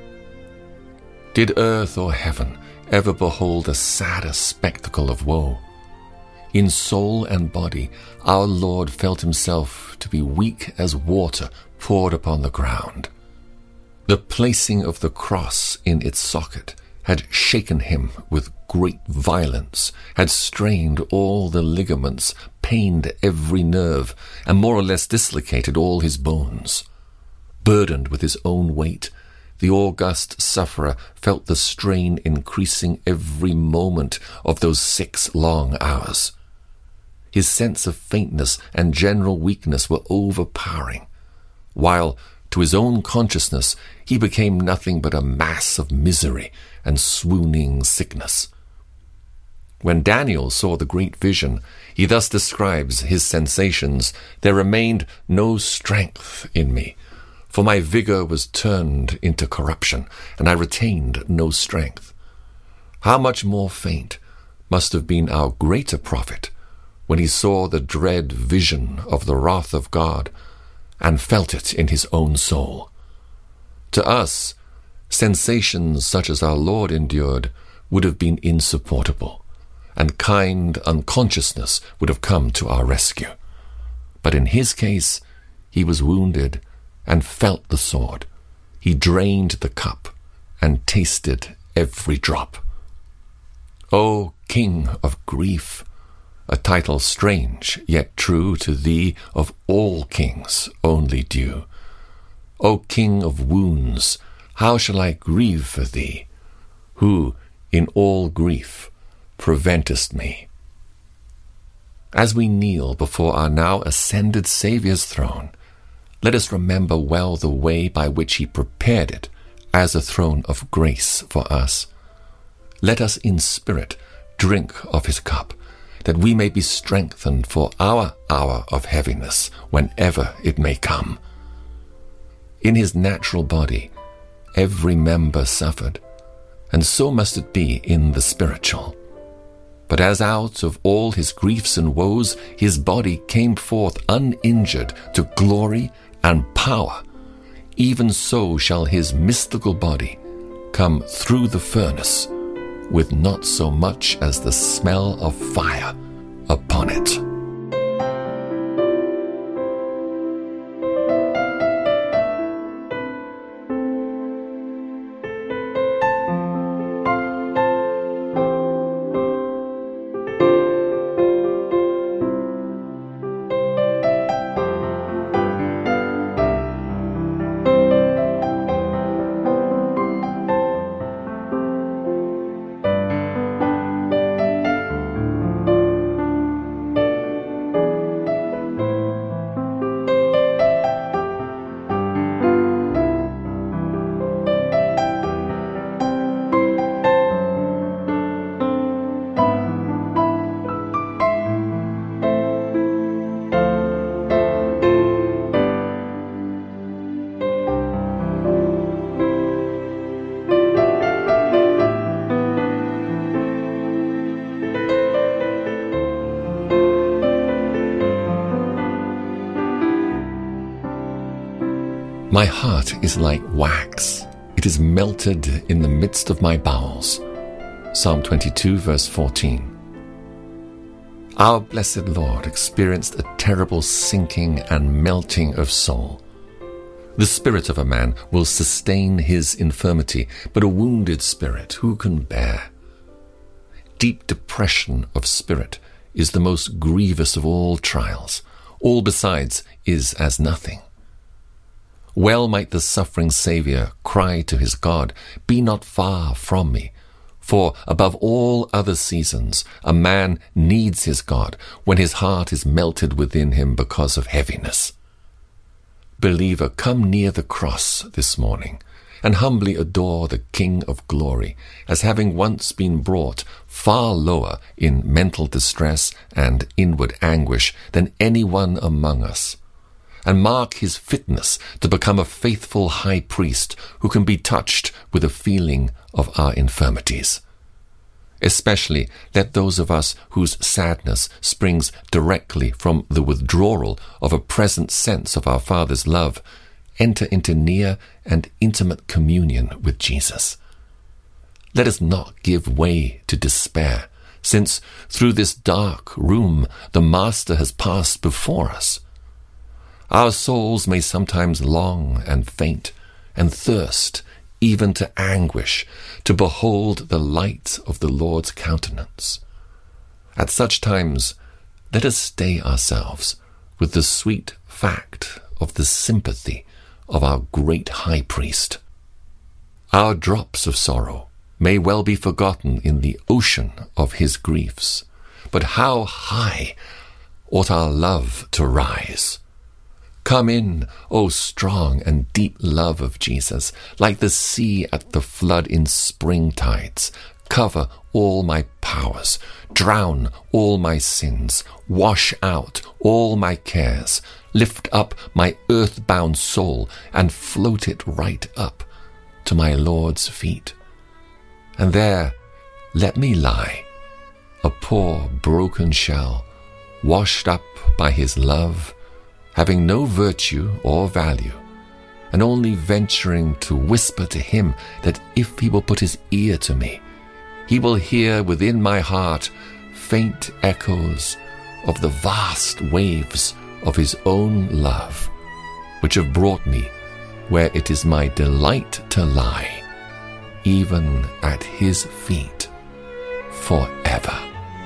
Did earth or heaven ever behold a sadder spectacle of woe? In soul and body, our Lord felt himself to be weak as water poured upon the ground. The placing of the cross in its socket had shaken him with great violence, had strained all the ligaments, pained every nerve, and more or less dislocated all his bones. Burdened with his own weight, the august sufferer felt the strain increasing every moment of those 6 long hours. His sense of faintness and general weakness were overpowering, while, to his own consciousness, he became nothing but a mass of misery and swooning sickness. When Daniel saw the great vision, he thus describes his sensations: "There remained no strength in me, for my vigor was turned into corruption, and I retained no strength." How much more faint must have been our greater prophet when he saw the dread vision of the wrath of God and felt it in his own soul. To us, sensations such as our Lord endured would have been insupportable, and kind unconsciousness would have come to our rescue. But in his case, he was wounded and felt the sword. He drained the cup and tasted every drop. O King of grief, a title strange yet true to thee, of all kings only due. O King of wounds, how shall I grieve for thee, who in all grief preventest me? As we kneel before our now ascended Saviour's throne, let us remember well the way by which he prepared it as a throne of grace for us. Let us in spirit drink of his cup, that we may be strengthened for our hour of heaviness, whenever it may come. In his natural body, every member suffered, and so must it be in the spiritual. But as out of all his griefs and woes, his body came forth uninjured to glory and power, even so shall his mystical body come through the furnace, with not so much as the smell of fire upon it. My heart is like wax. It is melted in the midst of my bowels. Psalm 22, verse 14. Our blessed Lord experienced a terrible sinking and melting of soul. The spirit of a man will sustain his infirmity, but a wounded spirit who can bear? Deep depression of spirit is the most grievous of all trials. All besides is as nothing. Well might the suffering Saviour cry to his God, "Be not far from me," for above all other seasons a man needs his God when his heart is melted within him because of heaviness. Believer, come near the cross this morning and humbly adore the King of glory, as having once been brought far lower in mental distress and inward anguish than anyone among us, and mark his fitness to become a faithful high priest who can be touched with a feeling of our infirmities. Especially let those of us whose sadness springs directly from the withdrawal of a present sense of our Father's love enter into near and intimate communion with Jesus. Let us not give way to despair, since through this dark room the Master has passed before us. Our souls may sometimes long and faint and thirst even to anguish to behold the light of the Lord's countenance. At such times, let us stay ourselves with the sweet fact of the sympathy of our great high priest. Our drops of sorrow may well be forgotten in the ocean of his griefs, but how high ought our love to rise! Come in, O strong and deep love of Jesus, like the sea at the flood in spring tides. Cover all my powers, drown all my sins, wash out all my cares, lift up my earth-bound soul, and float it right up to my Lord's feet. And there let me lie, a poor broken shell, washed up by his love, having no virtue or value, and only venturing to whisper to him that if he will put his ear to me, he will hear within my heart faint echoes of the vast waves of his own love, which have brought me where it is my delight to lie, even at his feet forever.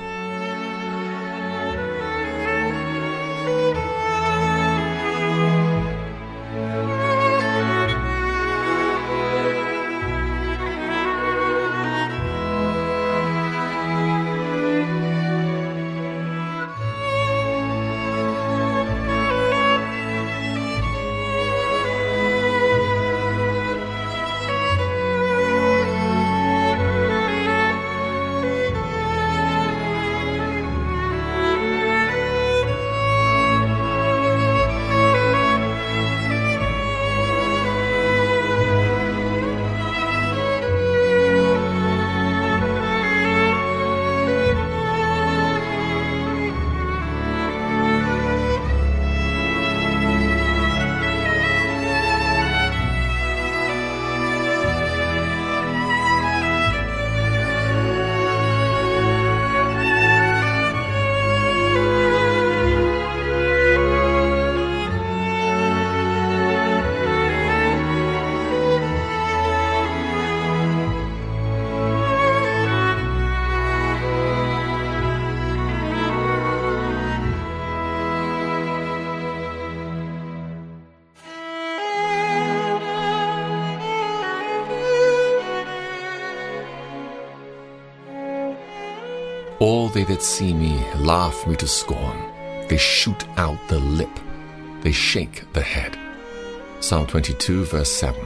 All they that see me laugh me to scorn. They shoot out the lip. They shake the head. Psalm 22, verse 7.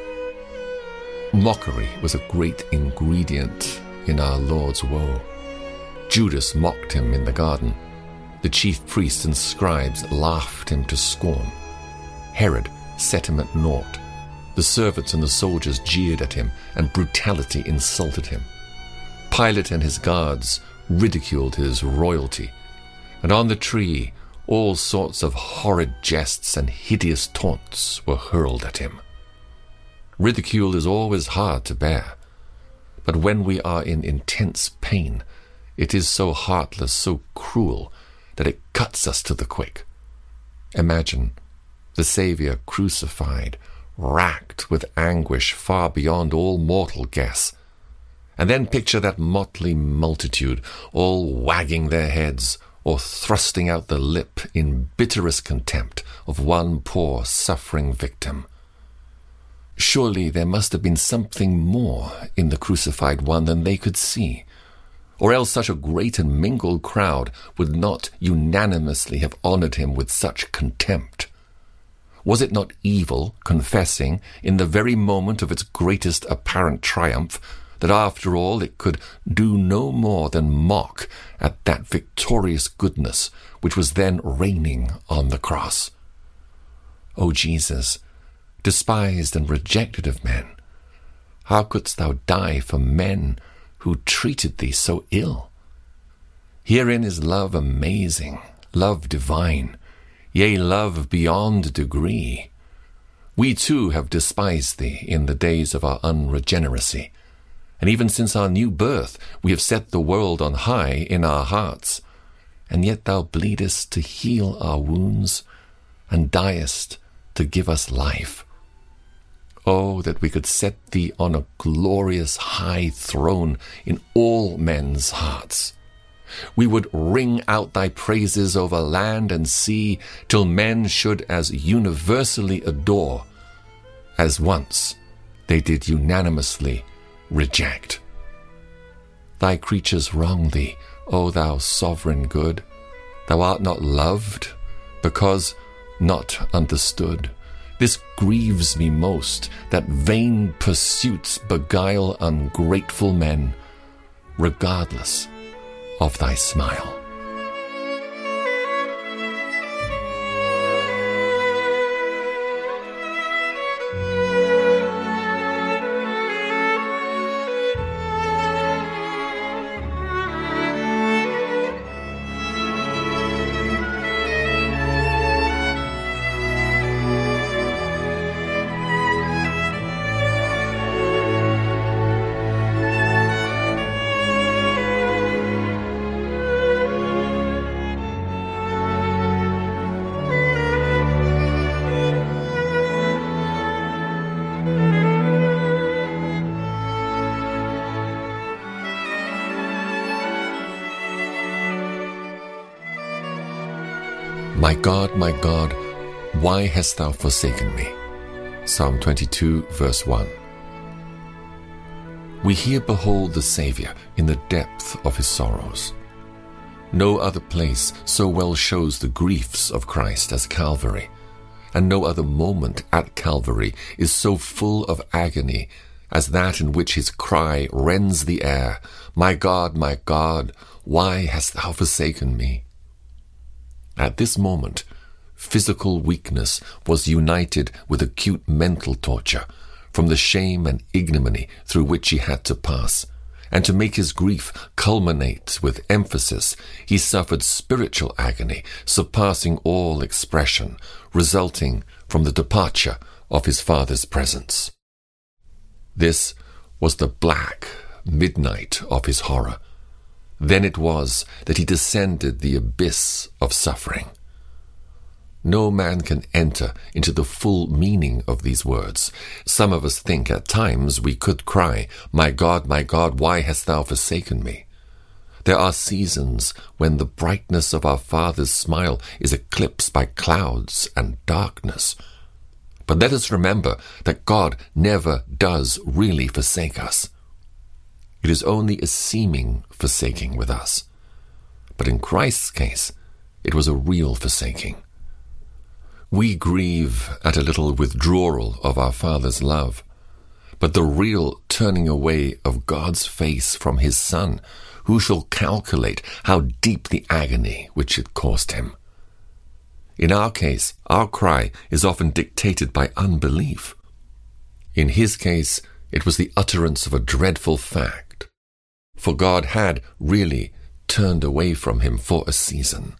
Mockery was a great ingredient in our Lord's woe. Judas mocked him in the garden. The chief priests and scribes laughed him to scorn. Herod set him at naught. The servants and the soldiers jeered at him, and brutality insulted him. Pilate and his guards ridiculed his royalty, and on the tree all sorts of horrid jests and hideous taunts were hurled at him. Ridicule is always hard to bear, but when we are in intense pain, it is so heartless, so cruel, that it cuts us to the quick. Imagine the Saviour crucified, racked with anguish far beyond all mortal guess. And then picture that motley multitude, all wagging their heads or thrusting out the lip in bitterest contempt of one poor suffering victim. Surely there must have been something more in the crucified one than they could see, or else such a great and mingled crowd would not unanimously have honoured him with such contempt. Was it not evil confessing, in the very moment of its greatest apparent triumph, that after all it could do no more than mock at that victorious goodness which was then reigning on the cross? O Jesus, despised and rejected of men, how couldst thou die for men who treated thee so ill? Herein is love amazing, love divine, yea, love beyond degree. We too have despised thee in the days of our unregeneracy, and even since our new birth we have set the world on high in our hearts, and yet thou bleedest to heal our wounds, and diest to give us life. Oh, that we could set thee on a glorious high throne in all men's hearts. We would ring out thy praises over land and sea, till men should as universally adore as once they did unanimously reject. Thy creatures wrong thee, O thou sovereign good. Thou art not loved, because not understood. This grieves me most, that vain pursuits beguile ungrateful men. regardless of thy smile. My God, why hast thou forsaken me? Psalm 22, verse 1. We here behold the Saviour in the depth of his sorrows. No other place so well shows the griefs of Christ as Calvary, and no other moment at Calvary is so full of agony as that in which his cry rends the air, my God, why hast thou forsaken me? At this moment, physical weakness was united with acute mental torture from the shame and ignominy through which he had to pass, and to make his grief culminate with emphasis, he suffered spiritual agony surpassing all expression, resulting from the departure of his Father's presence. This was the black midnight of his horror. Then it was that he descended the abyss of suffering. No man can enter into the full meaning of these words. Some of us think at times we could cry, my God, why hast thou forsaken me? There are seasons when the brightness of our Father's smile is eclipsed by clouds and darkness. But let us remember that God never does really forsake us. It is only a seeming forsaking with us. But in Christ's case, it was a real forsaking. We grieve at a little withdrawal of our Father's love, but the real turning away of God's face from his Son, who shall calculate how deep the agony which it cost him? In our case, our cry is often dictated by unbelief. In his case, it was the utterance of a dreadful fact. For God had really turned away from him for a season.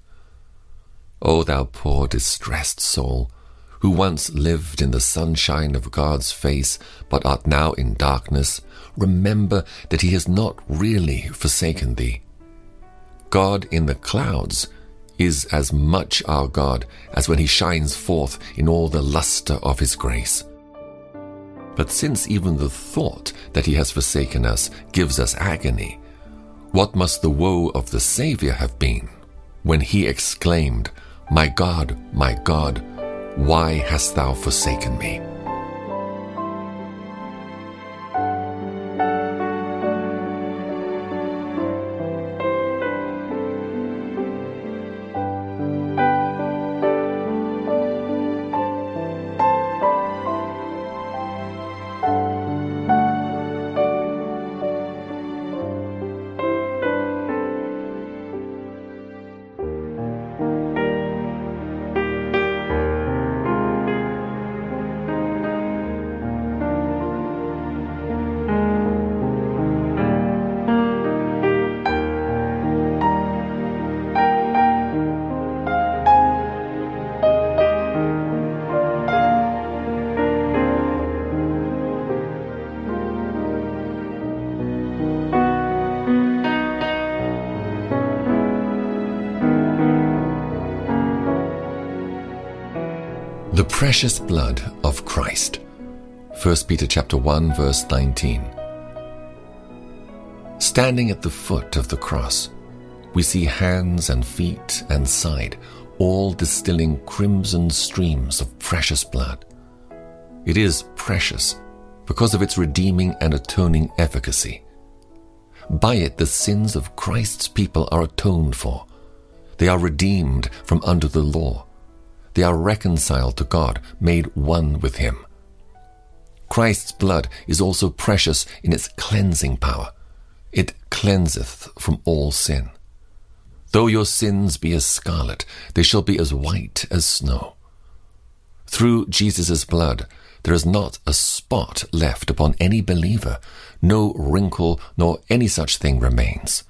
O thou poor distressed soul, who once lived in the sunshine of God's face, but art now in darkness, remember that he has not really forsaken thee. God in the clouds is as much our God as when he shines forth in all the lustre of his grace. But since even the thought that he has forsaken us gives us agony, what must the woe of the Saviour have been when he exclaimed, my God, why hast thou forsaken me? The precious blood of Christ. 1 Peter chapter 1 verse 19. Standing at the foot of the cross, we see hands and feet and side all distilling crimson streams of precious blood. It is precious because of its redeeming and atoning efficacy. By it the sins of Christ's people are atoned for. They are redeemed from under the law. They are reconciled to God, made one with him. Christ's blood is also precious in its cleansing power. It cleanseth from all sin. Though your sins be as scarlet, they shall be as white as snow. Through Jesus' blood, there is not a spot left upon any believer, no wrinkle nor any such thing remains.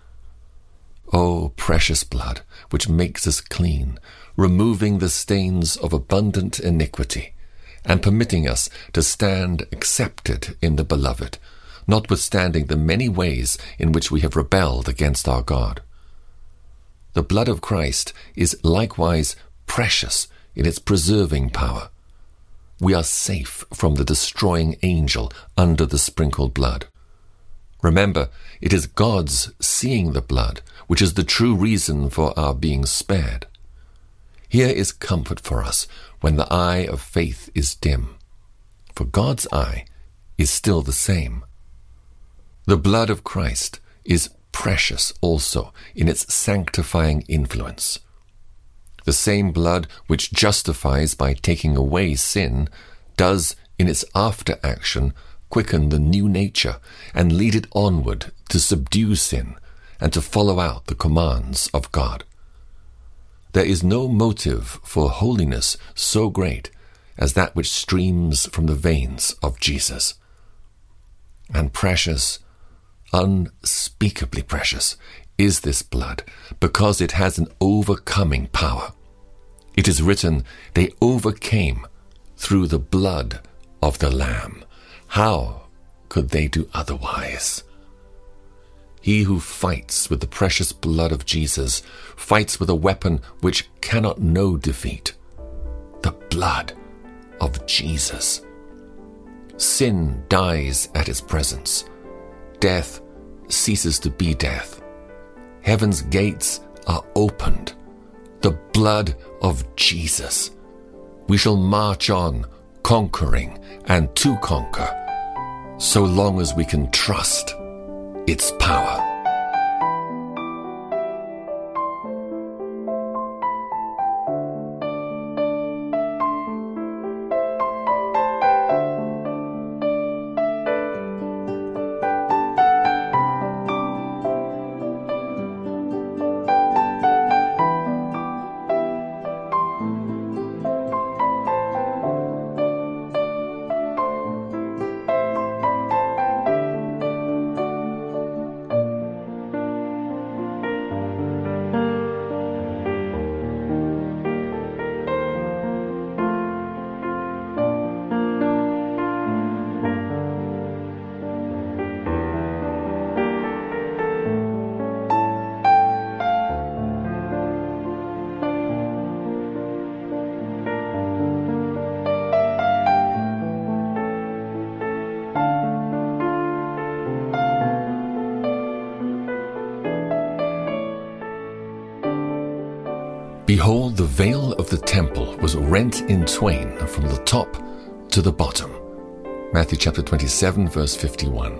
O precious blood, which makes us clean, removing the stains of abundant iniquity, and permitting us to stand accepted in the Beloved, notwithstanding the many ways in which we have rebelled against our God. The blood of Christ is likewise precious in its preserving power. We are safe from the destroying angel under the sprinkled blood. Remember, it is God's seeing the blood which is the true reason for our being spared. Here is comfort for us when the eye of faith is dim, for God's eye is still the same. The blood of Christ is precious also in its sanctifying influence. The same blood which justifies by taking away sin does, in its after action, quicken the new nature and lead it onward to subdue sin and to follow out the commands of God. There is no motive for holiness so great as that which streams from the veins of Jesus. And precious, unspeakably precious, is this blood, because it has an overcoming power. It is written, they overcame through the blood of the Lamb. How could they do otherwise? He who fights with the precious blood of Jesus fights with a weapon which cannot know defeat, the blood of Jesus. Sin dies at its presence. Death ceases to be death. Heaven's gates are opened. The blood of Jesus. We shall march on, conquering and to conquer, so long as we can trust its power. Behold, the veil of the temple was rent in twain from the top to the bottom. Matthew chapter 27, verse 51.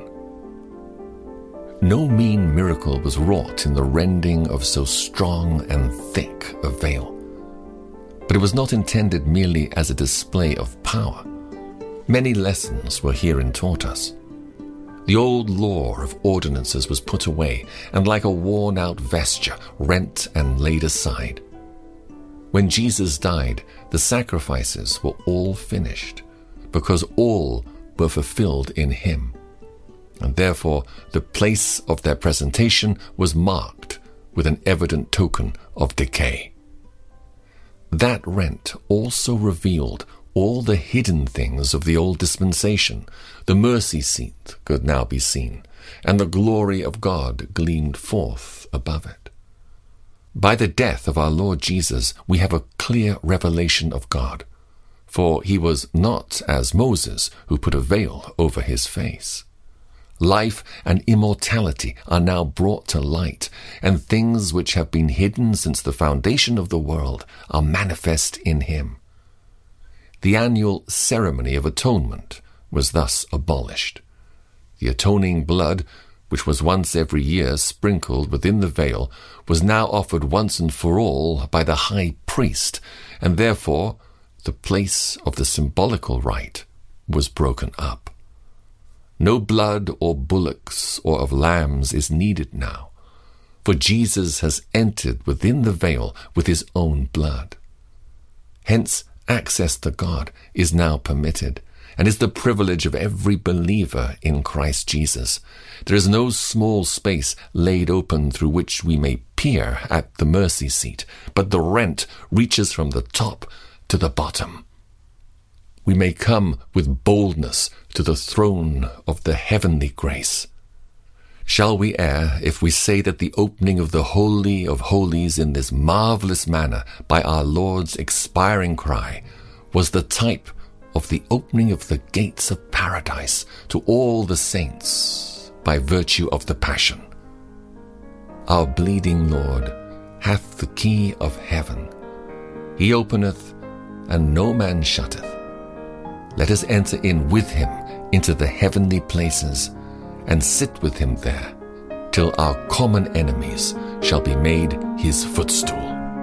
No mean miracle was wrought in the rending of so strong and thick a veil. But it was not intended merely as a display of power. Many lessons were herein taught us. The old law of ordinances was put away, and like a worn-out vesture, rent and laid aside. When Jesus died, the sacrifices were all finished, because all were fulfilled in him. And therefore the place of their presentation was marked with an evident token of decay. That rent also revealed all the hidden things of the old dispensation. The mercy seat could now be seen, and the glory of God gleamed forth above it. By the death of our Lord Jesus, we have a clear revelation of God, for he was not as Moses, who put a veil over his face. Life and immortality are now brought to light, and things which have been hidden since the foundation of the world are manifest in him. The annual ceremony of atonement was thus abolished. The atoning blood, which was once every year sprinkled within the veil, was now offered once and for all by the high priest, and therefore the place of the symbolical rite was broken up. No blood or bullocks or of lambs is needed now, for Jesus has entered within the veil with his own blood. Hence, access to God is now permitted, and is the privilege of every believer in Christ Jesus. There is no small space laid open through which we may peer at the mercy seat, but the rent reaches from the top to the bottom. We may come with boldness to the throne of the heavenly grace. Shall we err if we say that the opening of the Holy of Holies in this marvelous manner by our Lord's expiring cry was the type of the opening of the gates of paradise to all the saints by virtue of the Passion? Our bleeding Lord hath the key of heaven. He openeth, and no man shutteth. Let us enter in with him into the heavenly places, and sit with him there, till our common enemies shall be made his footstool.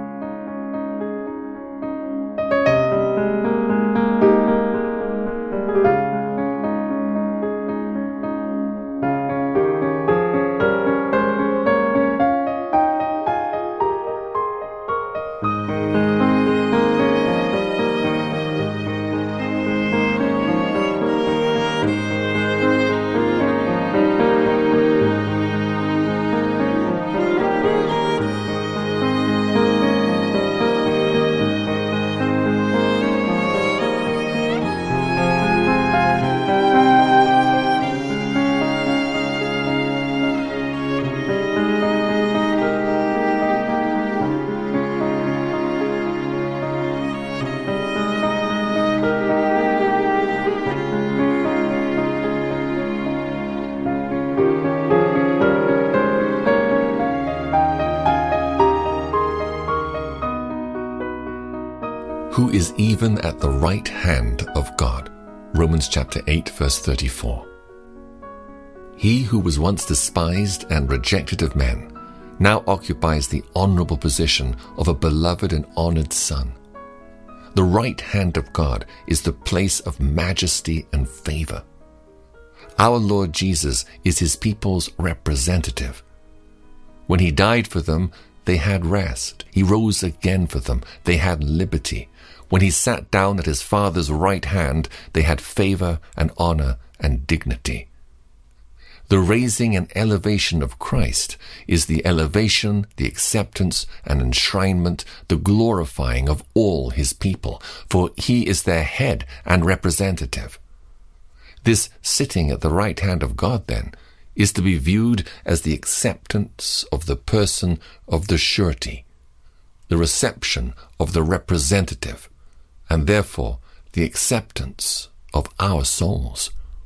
Who is even at the right hand of God. Romans chapter 8, verse 34. He who was once despised and rejected of men now occupies the honorable position of a beloved and honored son. The right hand of God is the place of majesty and favor. Our Lord Jesus is his people's representative. When he died for them, they had rest. He rose again for them. They had liberty. When he sat down at his Father's right hand, they had favor and honor and dignity. The raising and elevation of Christ is the elevation, the acceptance and enshrinement, the glorifying of all his people, for he is their head and representative. This sitting at the right hand of God, then, is to be viewed as the acceptance of the person of the surety, the reception of the representative, and therefore the acceptance of our souls.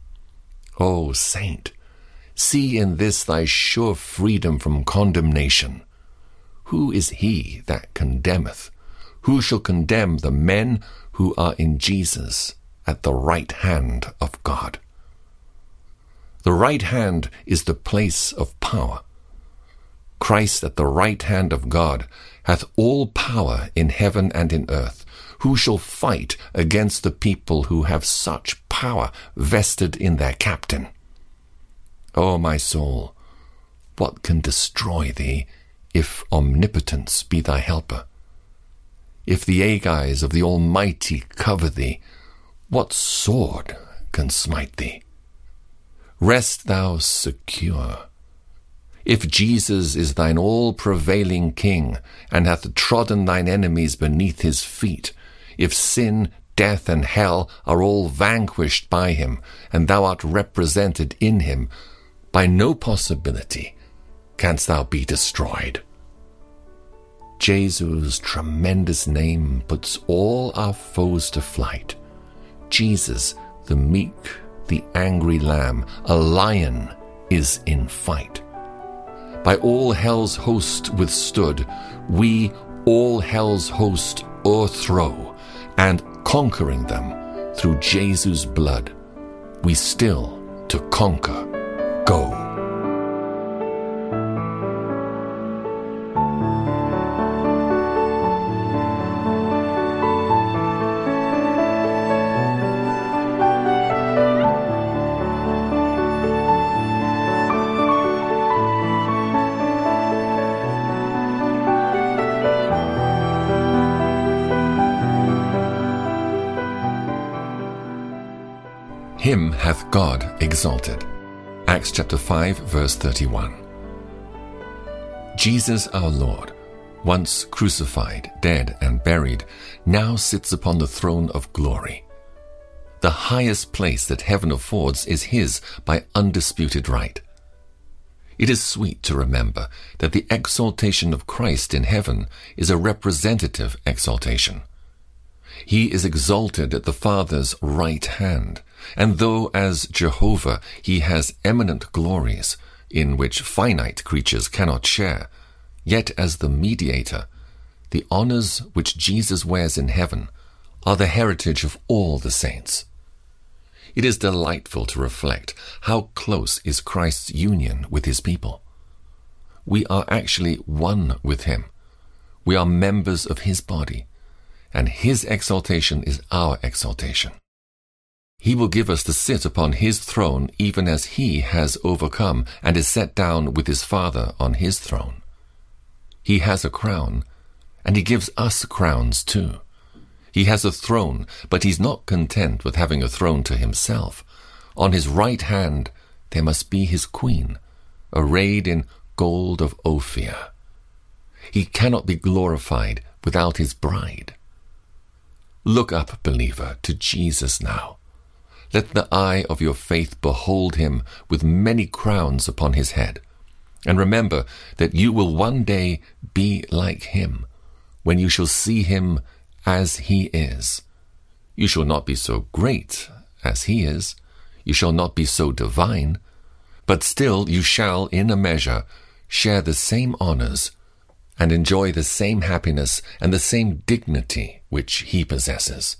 O saint, see in this thy sure freedom from condemnation. Who is he that condemneth? Who shall condemn the men who are in Jesus at the right hand of God? The right hand is the place of power. Christ at the right hand of God hath all power in heaven and in earth. Who shall fight against the people who have such power vested in their captain? O my soul, what can destroy thee, if omnipotence be thy helper? If the aegis of the Almighty cover thee, what sword can smite thee? Rest thou secure. If Jesus is thine all-prevailing King, and hath trodden thine enemies beneath his feet, if sin, death, and hell are all vanquished by him, and thou art represented in him, by no possibility canst thou be destroyed. Jesus' tremendous name puts all our foes to flight. Jesus, the meek, the angry lamb, a lion, is in fight. By all hell's host withstood, we all hell's host o'erthrow, and conquering them through Jesus' blood, we still to conquer go. Him hath God exalted. Acts chapter 5, verse 31. Jesus our Lord, once crucified, dead, and buried, now sits upon the throne of glory. The highest place that heaven affords is His by undisputed right. It is sweet to remember that the exaltation of Christ in heaven is a representative exaltation. He is exalted at the Father's right hand, and though as Jehovah He has eminent glories, in which finite creatures cannot share, yet as the mediator, the honors which Jesus wears in heaven are the heritage of all the saints. It is delightful to reflect how close is Christ's union with His people. We are actually one with Him. We are members of His body, and His exaltation is our exaltation. He will give us to sit upon His throne even as He has overcome and is set down with His Father on His throne. He has a crown, and He gives us crowns too. He has a throne, but He's not content with having a throne to Himself. On His right hand there must be His queen, arrayed in gold of Ophir. He cannot be glorified without His bride. Look up, believer, to Jesus now. Let the eye of your faith behold Him with many crowns upon His head. And remember that you will one day be like Him, when you shall see Him as He is. You shall not be so great as He is. You shall not be so divine. But still you shall, in a measure, share the same honors and enjoy the same happiness and the same dignity which He possesses.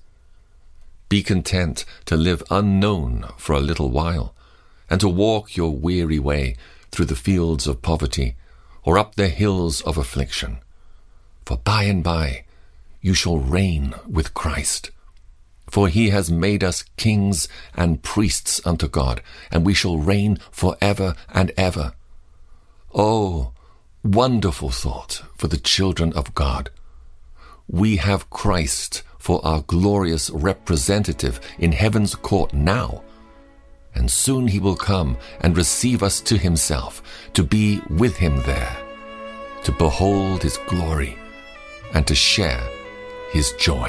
Be content to live unknown for a little while, and to walk your weary way through the fields of poverty or up the hills of affliction. For by and by you shall reign with Christ. For He has made us kings and priests unto God, and we shall reign forever and ever. Oh, wonderful thought for the children of God! We have Christ for our glorious representative in heaven's court now, and soon He will come and receive us to Himself, to be with Him there, to behold His glory, and to share His joy.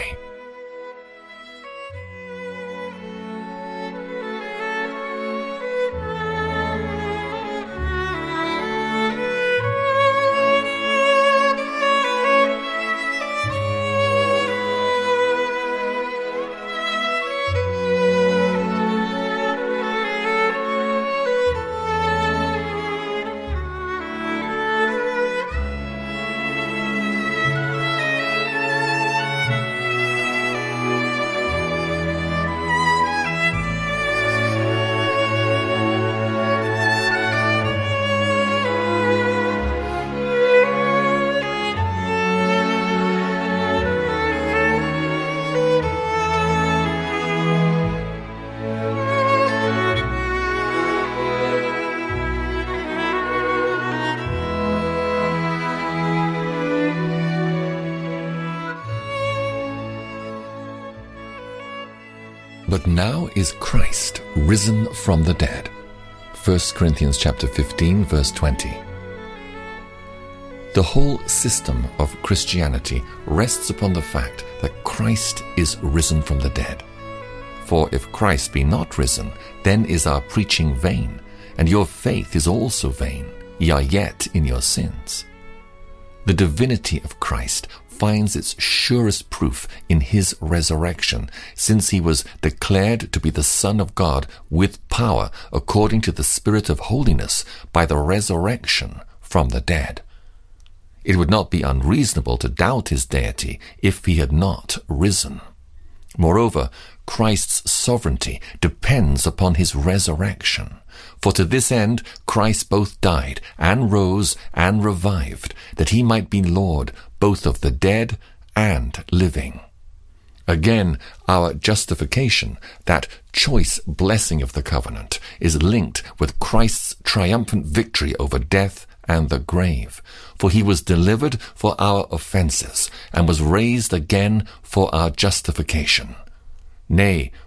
But now is Christ risen from the dead. 1 Corinthians chapter 15, verse 20. The whole system of Christianity rests upon the fact that Christ is risen from the dead. For if Christ be not risen, then is our preaching vain, and your faith is also vain. Ye are yet in your sins. The divinity of Christ finds its surest proof in His resurrection, since He was declared to be the Son of God with power according to the Spirit of holiness by the resurrection from the dead. It would not be unreasonable to doubt His deity if He had not risen. Moreover, Christ's sovereignty depends upon His resurrection. For to this end Christ both died and rose and revived, that He might be Lord both of the dead and living. Again, our justification, that choice blessing of the covenant, is linked with Christ's triumphant victory over death and the grave. For He was delivered for our offenses, and was raised again for our justification. Nay,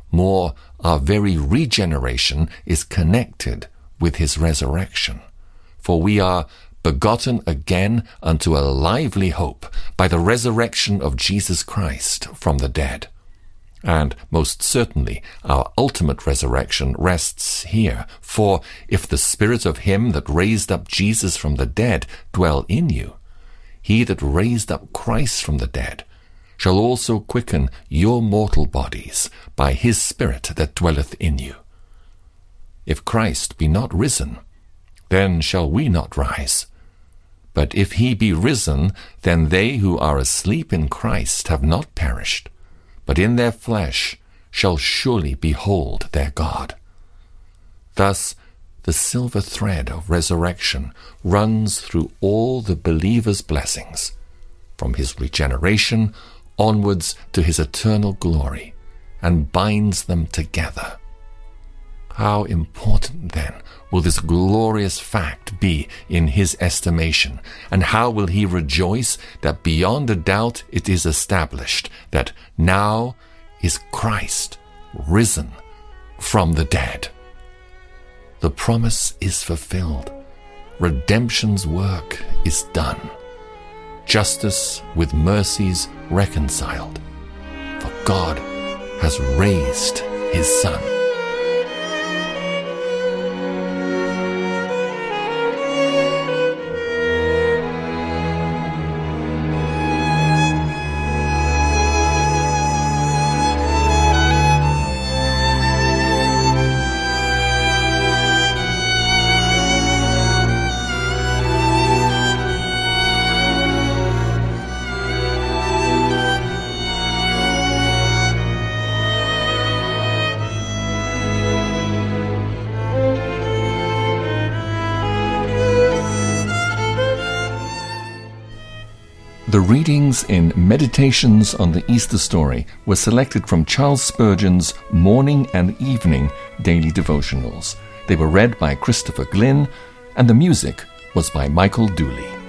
More, our very regeneration is connected with his resurrection. For we are begotten again unto a lively hope by the resurrection of Jesus Christ from the dead. And most certainly our ultimate resurrection rests here. For if the Spirit of him that raised up Jesus from the dead dwell in you, he that raised up Christ from the dead shall also quicken your mortal bodies by his Spirit that dwelleth in you. If Christ be not risen, then shall we not rise. But if he be risen, then they who are asleep in Christ have not perished, but in their flesh shall surely behold their God. Thus the silver thread of resurrection runs through all the believer's blessings, from his regeneration onwards to his eternal glory, and binds them together. How important, then, will this glorious fact be in his estimation, and how will he rejoice that beyond a doubt it is established that now is Christ risen from the dead. The promise is fulfilled. Redemption's work is done. Justice with mercies reconciled. For God has raised his Son. The readings in Meditations on the Easter Story were selected from Charles Spurgeon's Morning and Evening Daily Devotionals. They were read by Christopher Glynn, and the music was by Michael Dooley.